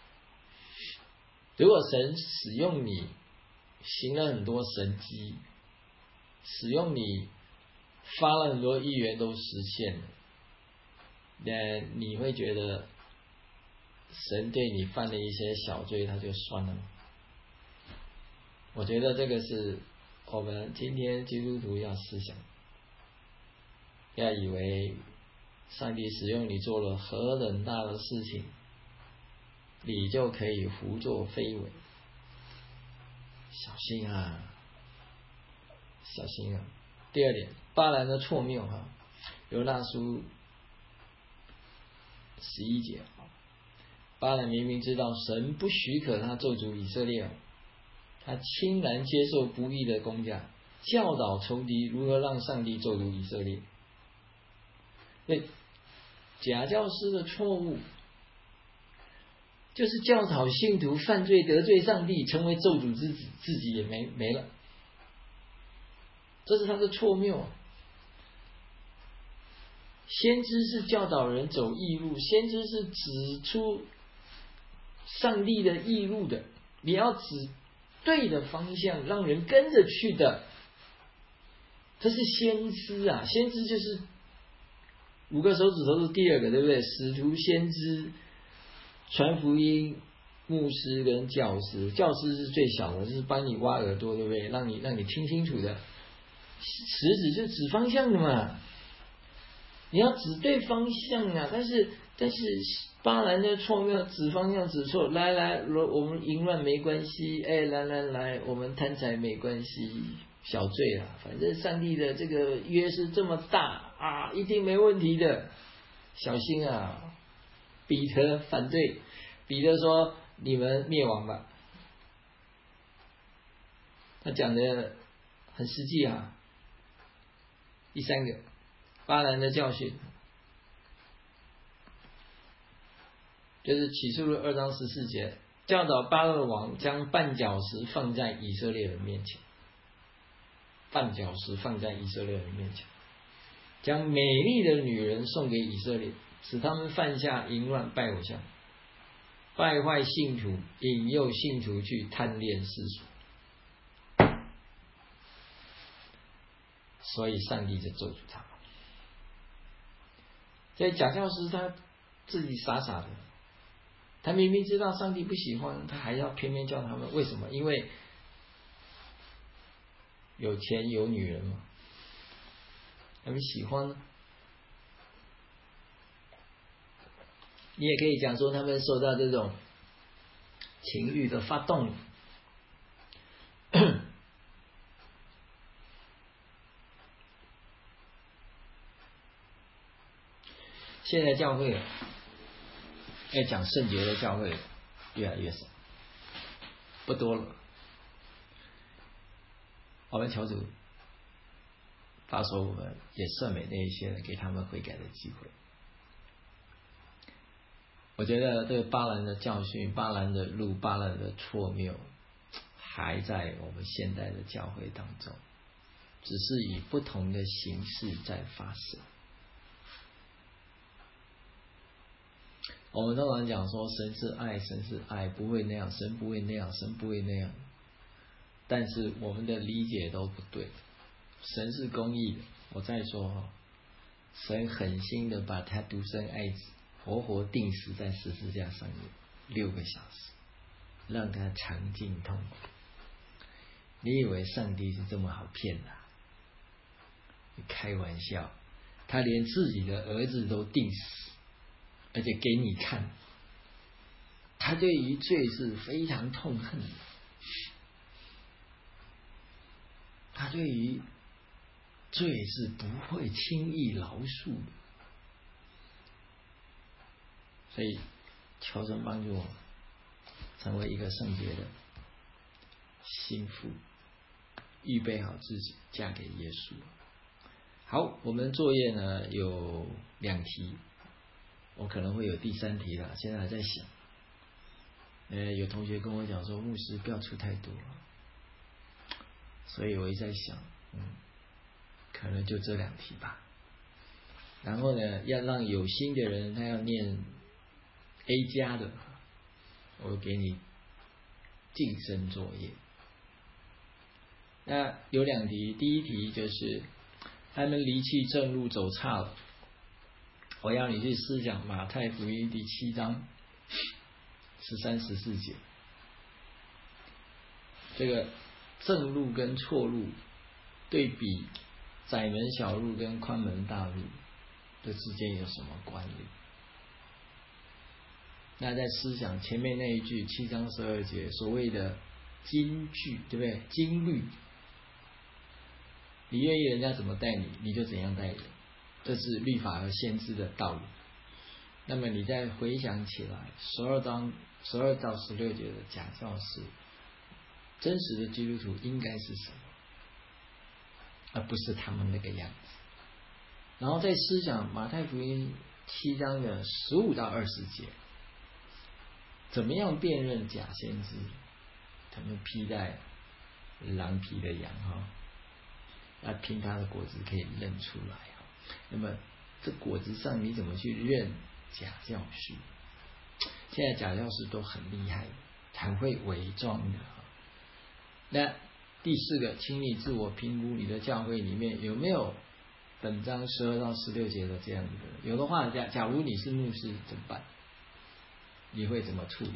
如果神使用你行了很多神迹，使用你发了很多预言都实现了，那你会觉得神对你犯了一些小罪他就算了吗？我觉得这个是我们今天基督徒要思想，不要以为上帝使用你做了何等大的事情，你就可以胡作非为。小心啊，小心啊！第二点，巴兰的错谬哈，犹大书十一节，巴兰明明知道神不许可他咒诅以色列，他欣然接受不义的工价，教导仇敌如何让上帝咒诅以色列。对，假教师的错误就是教导信徒犯罪得罪上帝，成为咒诅之子，自己也没没了，这是他的错谬。先知是教导人走义路，先知是指出上帝的义路的，你要指对的方向，让人跟着去的，这是先知啊！先知就是五个手指头是第二个，对不对？使徒、先知、传福音、牧师跟教师。教师是最小的，就是帮你挖耳朵，对不对？让你让你听清楚的。食指就指方向的嘛，你要指对方向啊！但是但是巴兰的错谬，指方向指错。来来，我们淫乱没关系，哎，来来来，我们贪财没关系，小罪啊，反正上帝的这个约是这么大啊，一定没问题的，小心啊！彼得反对，彼得说：“你们灭亡吧。”他讲的很实际啊。第三个，巴兰的教训，就是启示录二章十四节，教导巴勒王将绊脚石放在以色列人面前，绊脚石放在以色列人面前，将美丽的女人送给以色列，使他们犯下淫乱拜偶像，败坏信徒，引诱信徒去贪恋世俗。所以上帝就咒诅他们。所以假教师他自己傻傻的，他明明知道上帝不喜欢，他还要偏偏叫他们，为什么？因为有钱有女人嘛，他们喜欢呢。你也可以讲说他们受到这种情欲的发动。现在教会要讲圣洁的教会越来越少，不多了。我们求主到时候我们也赦免那一些人，给他们悔改的机会。我觉得这个巴兰的教训、巴兰的路、巴兰的错谬，还在我们现代的教会当中，只是以不同的形式在发生。我们通常讲说神是爱，神是爱，不会那样，神不会那样，神不会那样。但是我们的理解都不对。神是公义的，我再说哈，神狠心的把他独生爱子活活钉死在十字架上面六个小时，让他尝尽痛苦。你以为上帝是这么好骗的、啊？你开玩笑，他连自己的儿子都钉死，而且给你看，他对于罪是非常痛恨的，他对于罪是不会轻易饶恕的。所以求神帮助我成为一个圣洁的心腹，预备好自己嫁给耶稣。好，我们作业呢有两题，我可能会有第三题了，现在还在想。呃，有同学跟我讲说，牧师不要出太多，所以我一直在想，嗯，可能就这两题吧。然后呢，要让有心的人他要念 A 加的，我给你晋升作业。那有两题，第一题就是他们离弃正路走岔了，我要你去思想马太福音第七章十三十四节，这个正路跟错路对比窄门小路跟宽门大路这之间有什么关联？那在思想前面那一句七章十二节所谓的金句，对不对？金律，你愿意人家怎么待你，你就怎样待人，这是律法和先知的道理。那么你再回想起来，十二章十二到十六节的假教师，真实的基督徒应该是什么，而不是他们那个样子。然后再思想马太福音七章的十五到二十节，怎么样辨认假先知？他们披戴狼皮的羊哈，那凭他的果子可以认出来哈。那么这果子上你怎么去认假教师？现在假教师都很厉害，很会伪装的哈。那第四个，请你自我评估你的教会里面有没有本章十二到十六节的这样子的，有的话，假假如你是牧师怎么办？你会怎么处理？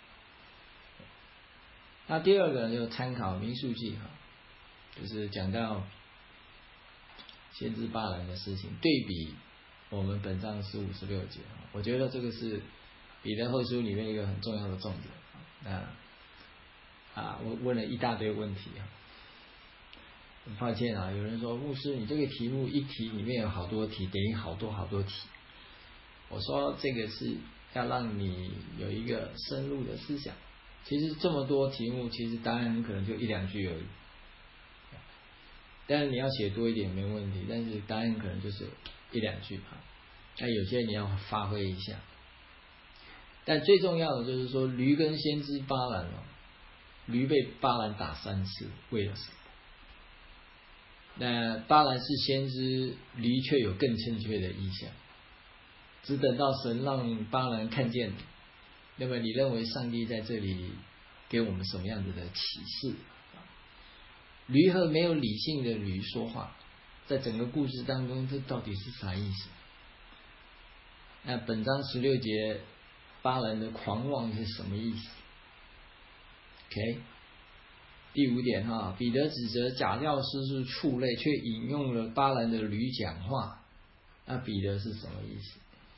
那第二个就参考民数记哈，就是讲到先知巴兰的事情，对比我们本章十五、十六节，我觉得这个是彼得后书里面一个很重要的重点。那啊，我问了一大堆问题啊，很抱歉啊，有人说牧师，你这个题目一题里面有好多题，等于好多好多题。我说这个是要让你有一个深入的思想。其实这么多题目，其实答案可能就一两句而已。当然你要写多一点没问题，但是答案可能就是一两句哈。那有些你要发挥一下。但最重要的就是说，驴跟先知巴兰哦，驴被巴兰打三次，为了什么？那巴兰是先知，驴却有更正确的意象。只等到神让巴兰看见，那么你认为上帝在这里给我们什么样子的启示？驴和没有理性的驴说话，在整个故事当中，这到底是啥意思？那本章十六节巴兰的狂妄是什么意思 ？OK， 第五点哈，彼得指责假教师是畜类，却引用了巴兰的驴讲话，那彼得是什么意思？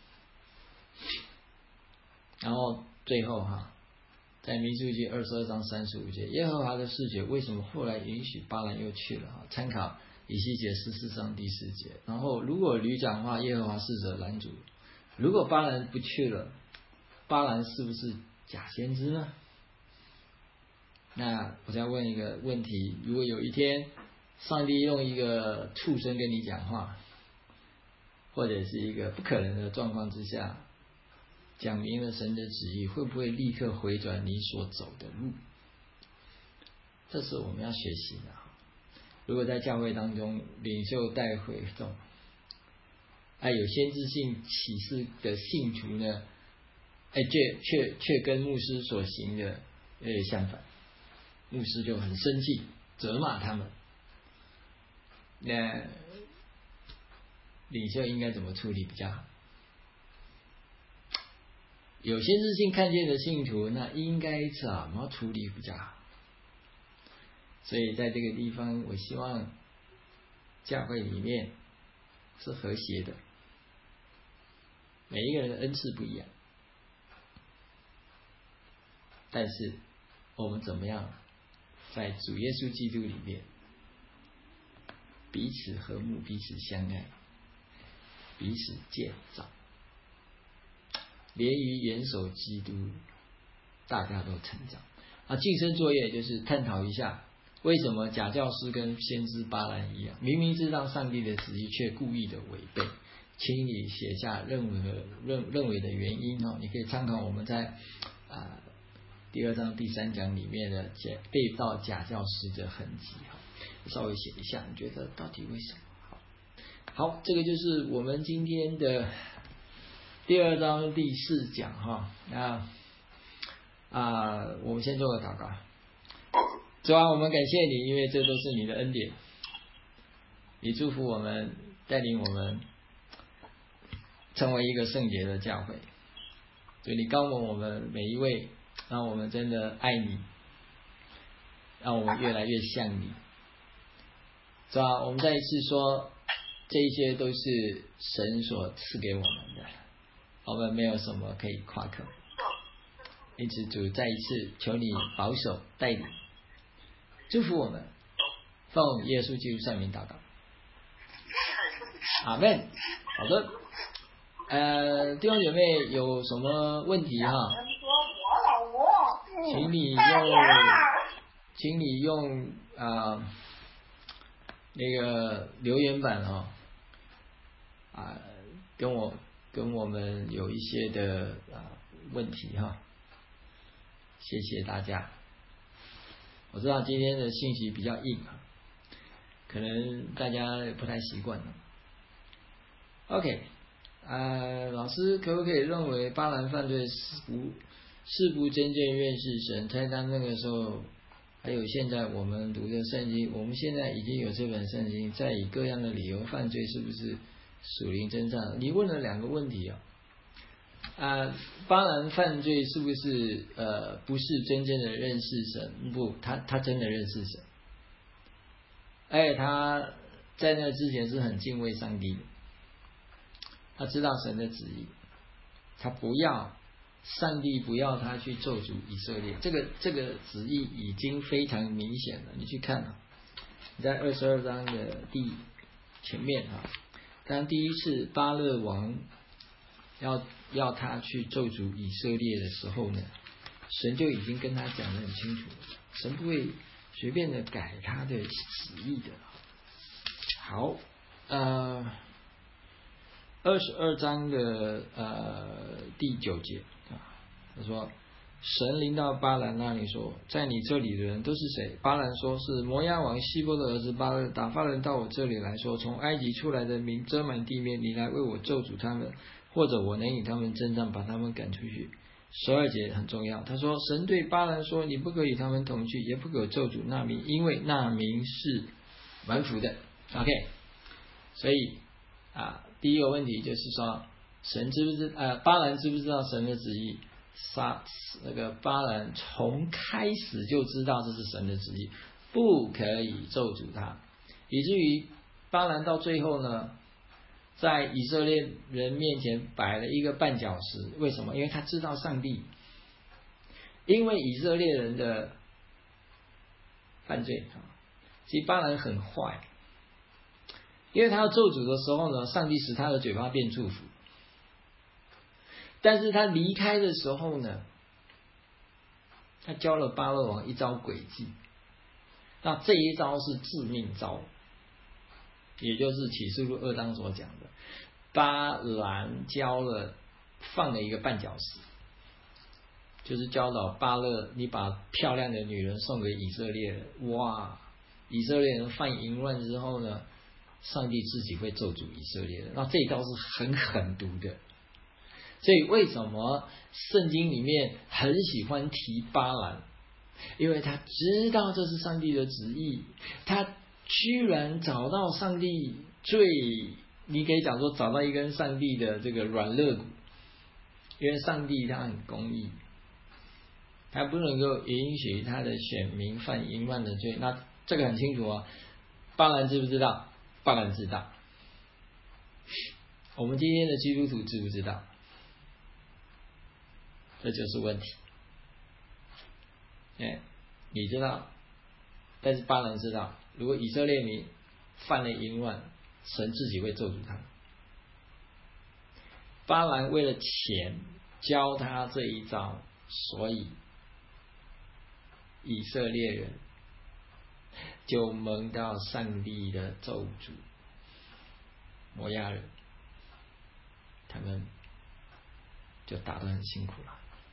然后最后哈，在民数记二十二章三十五节，耶和华的视觉为什么后来允许巴兰又去了？哈，参考以西结十四章第四节。然后如果驴讲话，耶和华是者拦阻；如果巴兰不去了，巴兰是不是假先知呢？那我再问一个问题：如果有一天上帝用一个畜生跟你讲话，或者是一个不可能的状况之下，讲明了神的旨意，会不会立刻回转你所走的路？这是我们要学习的。如果在教会当中，领袖带会众，哎，有先知性启示的信徒呢，哎，却却却跟牧师所行的呃相反，牧师就很生气，责骂他们。那领袖应该怎么处理比较好？有先知性看见的信徒，那应该怎么处理比较好？所以在这个地方，我希望教会里面是和谐的，每一个人的恩赐不一样，但是我们怎么样在主耶稣基督里面彼此和睦，彼此相爱，彼此建造，连于元首基督，大家都成长啊！晋升作业就是探讨一下，为什么假教师跟先知巴兰一样，明明知道上帝的旨意，却故意的违背？请你写下认为的认认为的原因哦，你可以参考我们在啊、呃、第二章第三讲里面的假被盗假教师的痕迹哈，稍微写一下，你觉得到底为什么？好，好，这个就是我们今天的第二章第四讲哈。那啊，我们先做个祷告。主啊，我们感谢你，因为这都是你的恩典，你祝福我们，带领我们成为一个圣洁的教会。对，你高蒙我们每一位，让我们真的爱你，让我们越来越像你。主啊，我们再一次说，这一些都是神所赐给我们的，我们没有什么可以夸口。因此主再一次求你保守带领，祝福我们，奉耶稣基督圣名祷告，阿们。好的，呃，弟兄姐妹有什么问题哈？请你用，请你用啊、呃、那个留言板哦，啊、呃、跟我跟我们有一些的啊、呃、问题哈。谢谢大家。我知道今天的信息比较硬啊，可能大家不太习惯了。OK， 呃，老师可不可以认为巴兰犯罪是不是不真正认识神？在他那个时候，还有现在我们读的圣经，我们现在已经有这本圣经，在以各样的理由犯罪，是不是属灵征战？你问了两个问题啊。啊，巴兰犯罪是不是呃不是真正的认识神？不，他他真的认识神，而且他在那之前是很敬畏上帝的，他知道神的旨意，他不要上帝不要他去咒诅以色列，这个这个旨意已经非常明显了。你去看啊，你在二十二章的第前面啊，当第一次巴勒王要要他去咒诅以色列的时候呢，神就已经跟他讲得很清楚，神不会随便的改他的旨意的。好，呃，二十二章的呃第九节啊，他说神临到巴兰那里说，在你这里的人都是谁？巴兰说，是摩押王希波的儿子巴勒，打发人到我这里来说，从埃及出来的民遮满地面，你来为我咒诅他们，或者我能与他们征战，把他们赶出去。十二节很重要，他说神对巴兰说，你不可与他们同去，也不可咒诅那民，因为那民是蛮服的。 OK， 所以啊，第一个问题就是说，神知不知呃巴兰知不知道神的旨意？杀那个巴兰从开始就知道这是神的旨意，不可以咒诅他，以至于巴兰到最后呢，在以色列人面前摆了一个绊脚石。为什么？因为他知道上帝，因为以色列人的犯罪，其实巴兰很坏，因为他要咒诅的时候呢，上帝使他的嘴巴变祝福，但是他离开的时候呢，他教了巴勒王一招诡计， 那这一招是致命招，也就是启示录二章所讲的，巴兰教了放了一个绊脚石，就是教导巴勒，你把漂亮的女人送给以色列人，哇，以色列人犯淫乱之后呢，上帝自己会咒诅以色列人，那这一招是很狠毒的。所以为什么圣经里面很喜欢提巴兰？因为他知道这是上帝的旨意，他居然找到上帝最，你可以讲说找到一根上帝的这个软肋骨，因为上帝他很公义，他不能够允许他的选民犯淫乱的罪。那这个很清楚啊，巴兰知不知道？巴兰知道。我们今天的基督徒知不知道？这就是问题。哎，你知道，但是巴兰知道，如果以色列民犯了淫乱，神自己会咒诅他们。巴兰为了钱教他这一招，所以以色列人就蒙到上帝的咒诅。摩押人他们就打得很辛苦了。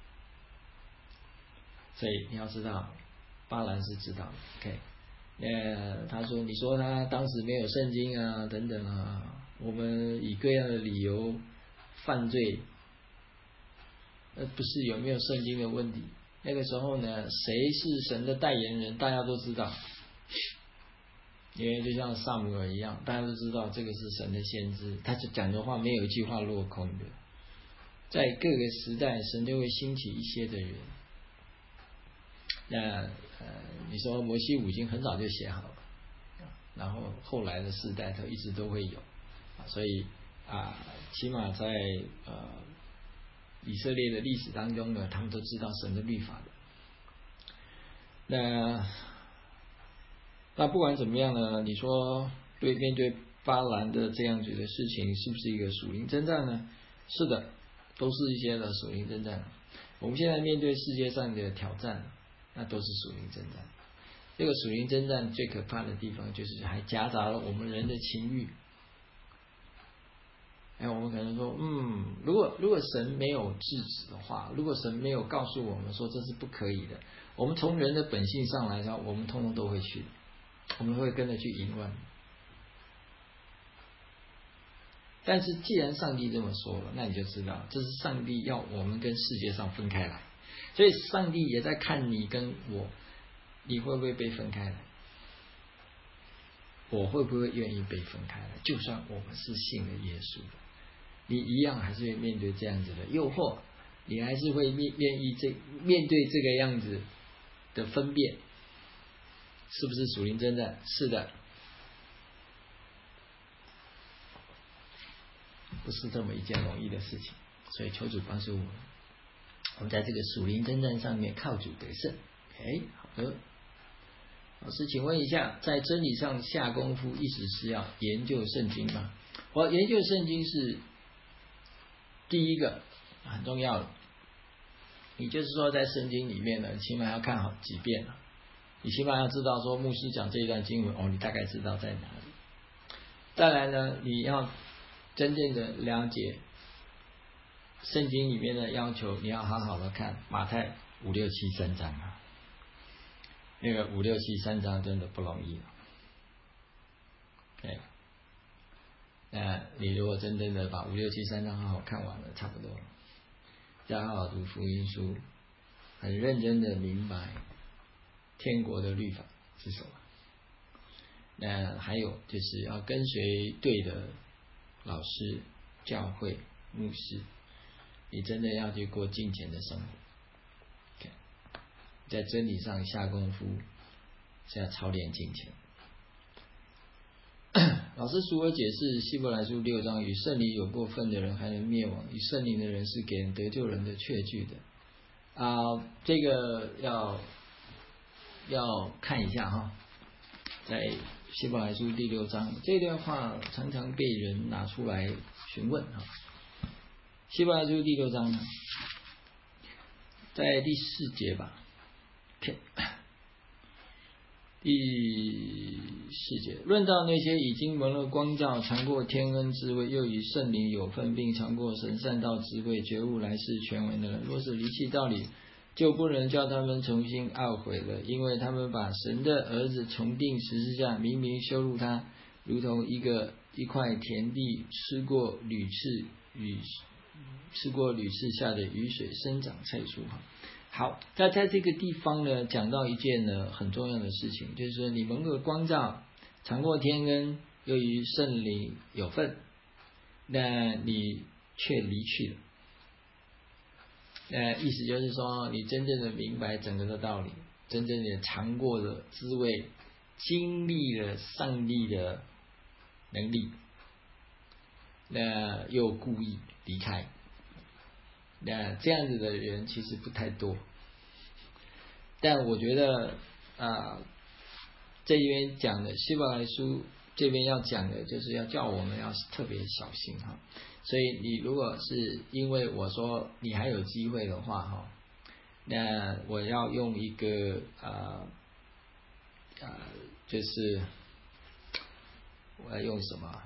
所以你要知道，巴兰是知道的 ，OK， 呃，他说，你说他当时没有圣经啊，等等啊，我们以各样的理由犯罪，呃，不是有没有圣经的问题。那个时候呢，谁是神的代言人，大家都知道，因为就像撒母耳一样，大家都知道这个是神的先知，他讲的话没有一句话落空的。在各个时代，神就会兴起一些的人。那呃，你说摩西五经很早就写好了，然后后来的世代它一直都会有，所以啊，起码在呃以色列的历史当中呢，他们都知道神的律法的。那那不管怎么样呢，你说对面对巴兰的这样子的事情，是不是一个属灵征战呢？是的，都是一些的属灵征战。我们现在面对世界上的挑战，那都是属灵征战。这个属灵征战最可怕的地方，就是还夹杂了我们人的情欲。哎，我们可能说，嗯，如果如果神没有制止的话，如果神没有告诉我们说这是不可以的，我们从人的本性上来说，我们通通都会去，我们会跟着去淫乱。但是既然上帝这么说了，那你就知道，这是上帝要我们跟世界上分开来，所以上帝也在看你跟我，你会不会被分开来？我会不会愿意被分开来？就算我们是信了耶稣的，你一样还是会面对这样子的诱惑，你还是会面愿意这面对这个样子的分辨，是不是属灵征战？是的，不是这么一件容易的事情，所以求主帮助我们，我们在这个属灵征战上面靠主得胜。哎，好的。老师，请问一下，在真理上下功夫，意思是要研究圣经吗？我研究圣经是第一个很重要的，也就是说，在圣经里面呢，起码要看好几遍了，你起码要知道说牧师讲这一段经文，哦，你大概知道在哪里。再来呢，你要真正的了解圣经里面的要求，你要好好的看马太五六七三章啊。那个五六七三章真的不容易了，对，那你如果真正的把五六七三章好好看完了，差不多了，再好好读福音书，很认真的明白天国的律法是什么。那还有就是要跟随对的老师、教会、牧师，你真的要去过敬虔的生活。在真理上下功夫，是要操练敬虔。老师如何解释希伯来书六章，与圣灵有过分的人还能灭亡，与圣灵的人是给人得救人的确据的啊、呃？这个要要看一下哈，在希伯来书第六章这段话常常被人拿出来询问哈。希伯来书第六章呢，在第四节吧。Okay. 第四节，论到那些已经蒙了光照，尝过天恩智慧，又与圣灵有分，并尝过神善道智慧，觉悟来世权威的人，若是离弃道理，就不能叫他们重新懊悔了，因为他们把神的儿子重钉十字架，明明羞辱他，如同一个一块田地吃过屡次雨吃过屡次下的雨水生长菜蔬。好，在在这个地方呢，讲到一件呢很重要的事情，就是说你蒙了光照，尝过天恩，又与圣灵有份，那你却离去了。那意思就是说，你真正的明白整个的道理，真正的尝过了滋味，经历了上帝的能力，那又故意离开。那这样子的人其实不太多，但我觉得啊、呃，这边讲的希伯来书这边要讲的就是要叫我们要特别小心哈。所以你如果是因为我说你还有机会的话哈，那我要用一个啊啊、呃呃，就是我要用什么？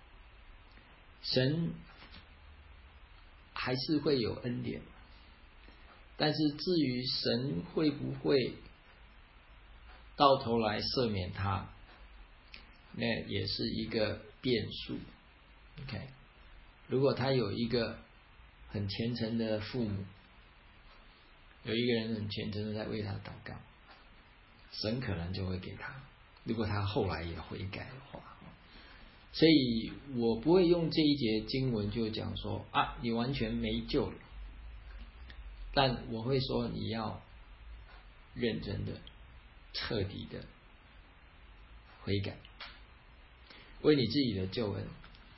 神还是会有恩典，但是至于神会不会到头来赦免他，那也是一个变数。OK， 如果他有一个很虔诚的父母，有一个人很虔诚的在为他祷告，神可能就会给他，如果他后来也悔改的话。所以我不会用这一节经文就讲说啊，你完全没救了，但我会说你要认真的、彻底的悔改，为你自己的救恩。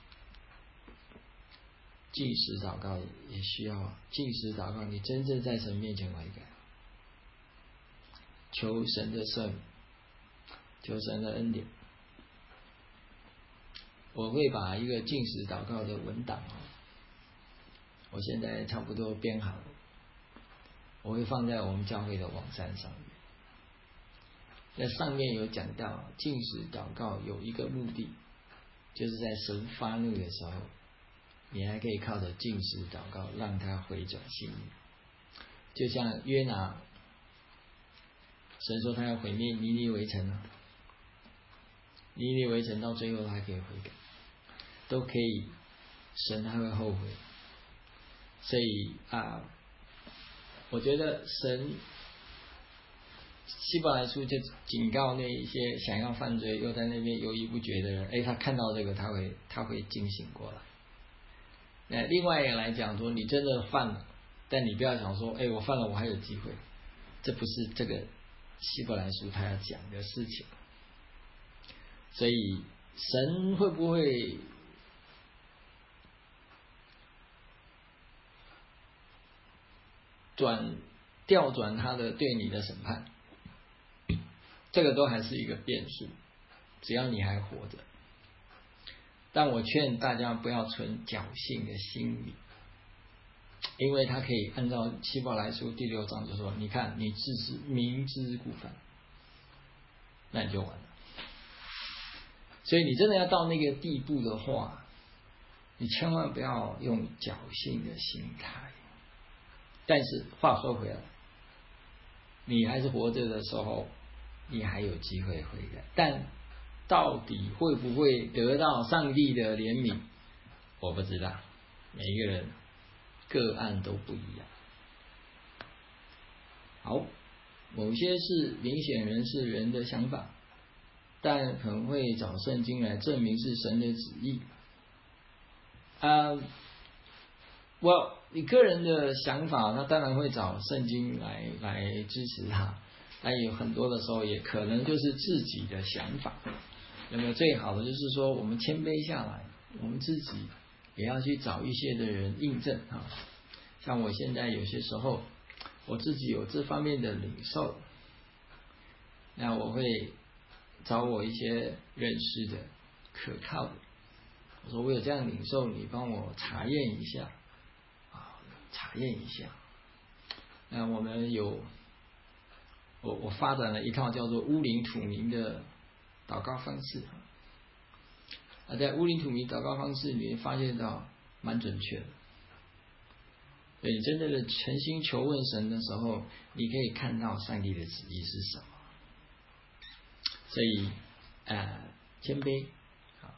禁食祷告也需要禁食祷告，你真正在神面前悔改，求神的赦免，求神的恩典。我会把一个禁食祷告的文档，我现在差不多编好了，我会放在我们教会的网站上面。那上面有讲到禁食祷告有一个目的，就是在神发怒的时候，你还可以靠着禁食祷告让他回转心意。就像约拿，神说他要毁灭尼尼微城，尼尼微城到最后他还可以悔改，都可以，神他会后悔。所以啊，我觉得神希伯来书就警告那一些想要犯罪又在那边犹豫不决的人，哎，他看到这个他会他会惊醒过来。那另外一个来讲说，你真的犯了，但你不要想说，哎，我犯了我还有机会，这不是这个希伯来书他要讲的事情。所以神会不会转调转他的对你的审判，这个都还是一个变数，只要你还活着。但我劝大家不要存侥幸的心理，因为他可以按照希伯来书第六章就说，你看你自知明知故犯，那你就完了。所以你真的要到那个地步的话，你千万不要用侥幸的心态。但是话说回来，你还是活着的时候，你还有机会悔改，但到底会不会得到上帝的怜悯，我不知道，每一个人个案都不一样。好，某些是明显人是人的想法，但可能会找圣经来证明是神的旨意。啊、uh, 我你个人的想法，那当然会找圣经来来支持他，但有很多的时候也可能就是自己的想法。那么最好的就是说，我们谦卑下来，我们自己也要去找一些的人印证啊。像我现在有些时候，我自己有这方面的领受，那我会找我一些认识的、可靠的，我说我有这样领受，你帮我查验一下啊，查验一下。那我们有我我发展了一套叫做乌灵土明的祷告方式。啊，在乌灵土明祷告方式里面发现到蛮准确的。所以你真正的诚心求问神的时候，你可以看到上帝的旨意是什么。所以，呃，谦卑，好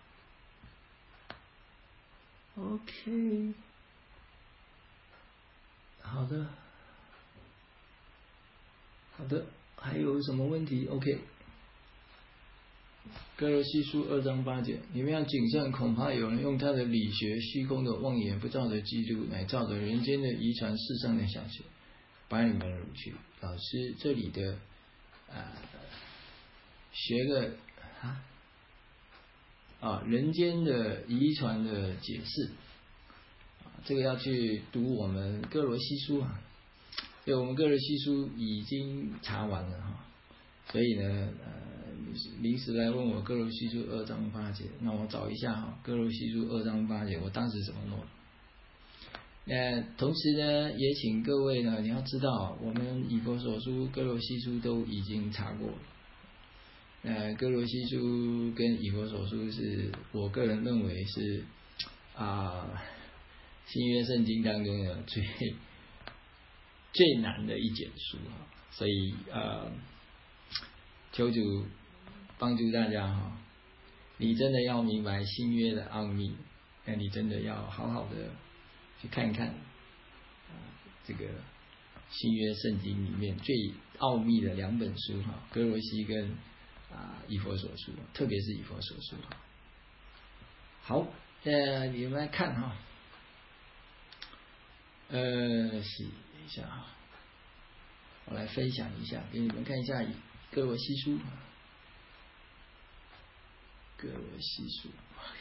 ，OK， 好的，好的，还有什么问题 ？OK。哥罗西书二章八节，你们要谨慎，恐怕有人用他的理学虚空的妄言，不照着基督，乃照着人间的遗传世上的小学，把你们掳去。老师这里的呃学个啊啊人间的遗传的解释，啊这个要去读我们哥罗西书啊，对，我们哥罗西书已经查完了哈，所以呢呃。临时来问我哥罗西书二章八节，那我找一下哈，哥罗西书二章八节，我当时怎么弄？那同时呢，也请各位呢，你要知道，我们以弗所书、哥罗西书都已经查过了。那哥罗西书跟以弗所书是我个人认为是啊新约圣经当中的最最难的一卷书哈，所以呃，求主帮助大家哈，你真的要明白新约的奥秘，那你真的要好好的去看看，啊，这个新约圣经里面最奥秘的两本书哈，哥罗西跟啊以弗所书，特别是以弗所书。好，呃，你们来看哈，呃，洗一下哈，我来分享一下，给你们看一下哥罗西书。哥罗西书 ，OK，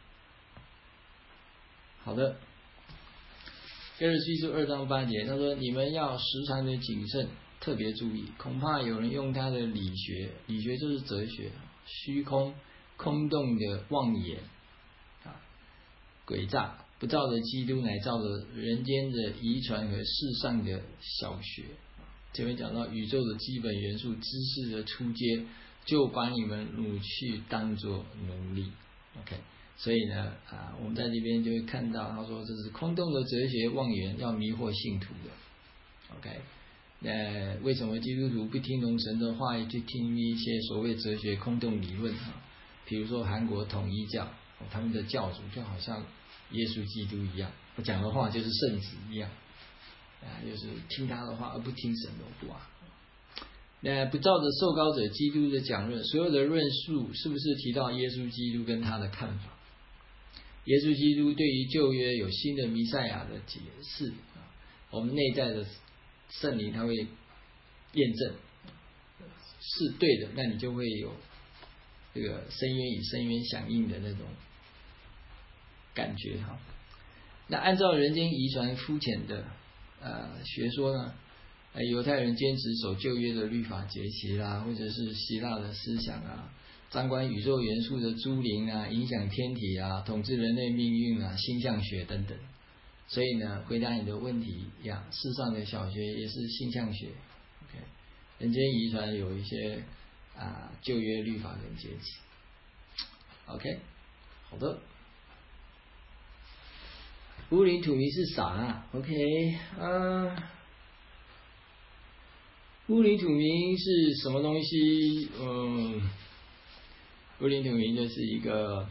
好的。哥罗西书二章八节，他说：“你们要时常的谨慎，特别注意，恐怕有人用他的理学，理学就是哲学，虚空、空洞的妄言啊，诡诈，不照着基督，乃照着人间的遗传和世上的小学。”这边讲到宇宙的基本元素、知识的初阶。就把你们掳去当作奴隶 ，OK， 所以呢，啊，我们在这边就会看到，他说这是空洞的哲学妄言，要迷惑信徒的 ，OK， 那为什么基督徒不听从神的话，去听一些所谓哲学空洞理论啊？比如说韩国统一教，他们的教主就好像耶稣基督一样，我讲的话就是圣子一样，啊，就是听他的话而不听神的话。那不照着受膏者基督的讲论，所有的论述是不是提到耶稣基督跟他的看法？耶稣基督对于旧约有新的弥赛亚的解释，我们内在的圣灵他会验证是对的，那你就会有这个深渊与深渊响应的那种感觉哈。那按照人间遗传肤浅的呃学说呢？犹太人坚持守旧约的律法节期啦，或者是希腊的思想啊，掌管宇宙元素的诸灵啊，影响天体啊，统治人类命运啊，星象学等等。所以呢，回答你的问题呀，世上的小学也是星象学。OK， 人间遗传有一些啊旧约律法跟节期。OK， 好的。乌灵土明是啥 ？OK， 啊。乌灵土明是什么东西？嗯，乌灵土明就是一个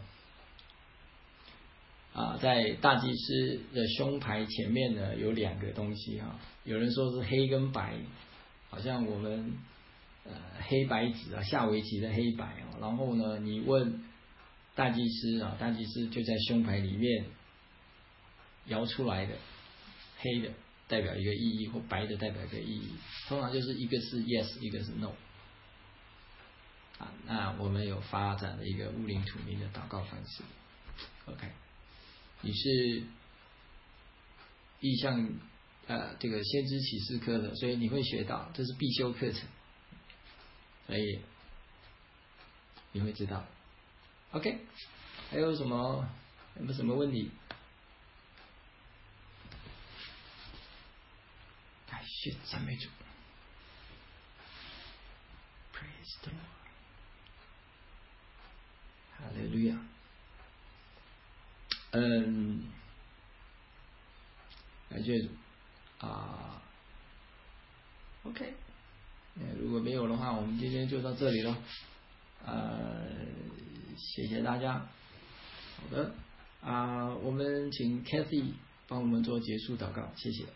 啊，在大祭司的胸牌前面呢有两个东西哈，有人说是黑跟白，好像我们呃黑白纸啊，下围棋的黑白啊，然后呢你问大祭司啊，大祭司就在胸牌里面摇出来的黑的。代表一个意义，或白的代表一个意义，通常就是一个是 yes， 一个是 no。啊，那我们有发展了一个乌灵土明的祷告方式。OK， 你是意向呃这个先知启示科的，所以你会学到，这是必修课程，所以你会知道。OK， 还有什么有没有什么问题？感谢赞美主。 Praise the Lord，哈利路亚。嗯，感谢主啊。OK， 如果没有的话，我们今天就到这里了。呃，谢谢大家。好的啊，我们请 Kathy 帮我们做结束祷告，谢谢。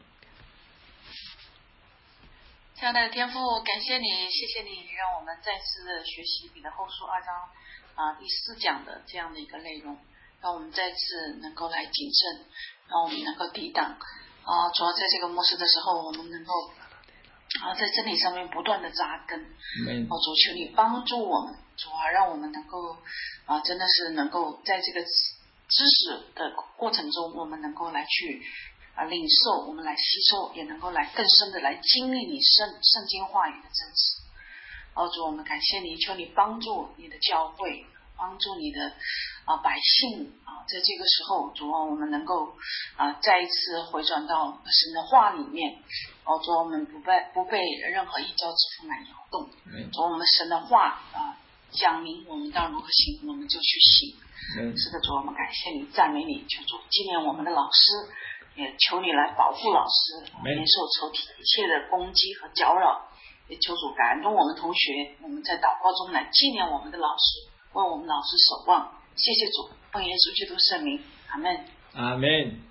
亲爱的天父，感谢你，谢谢你让我们再次的学习彼得后书二章啊第四讲的这样的一个内容，让我们再次能够来谨慎，让我们能够抵挡啊，主要在这个末世的时候，我们能够啊在真理上面不断的扎根。哦，主求你帮助我们，主啊，让我们能够啊真的是能够在这个知识的过程中，我们能够来去啊领受，我们来吸收，也能够来更深的来经历你圣圣经话语的真实。哦，主，我们感谢你，求你帮助你的教会，帮助你的啊百姓啊，在这个时候，主啊，我们能够啊再一次回转到神的话里面。哦，主，我们不被不被任何异教之风来摇动。主，我们神的话啊讲明我们当如何行，我们就去行。是的，主，我们感谢你，赞美你，求主纪念我们的老师，也求你来保护老师，免受仇敌一切的攻击和搅扰。也求主感动我们同学，我们在祷告中来纪念我们的老师，为我们老师守望。谢谢主，奉耶稣基督圣名，阿们。 阿们。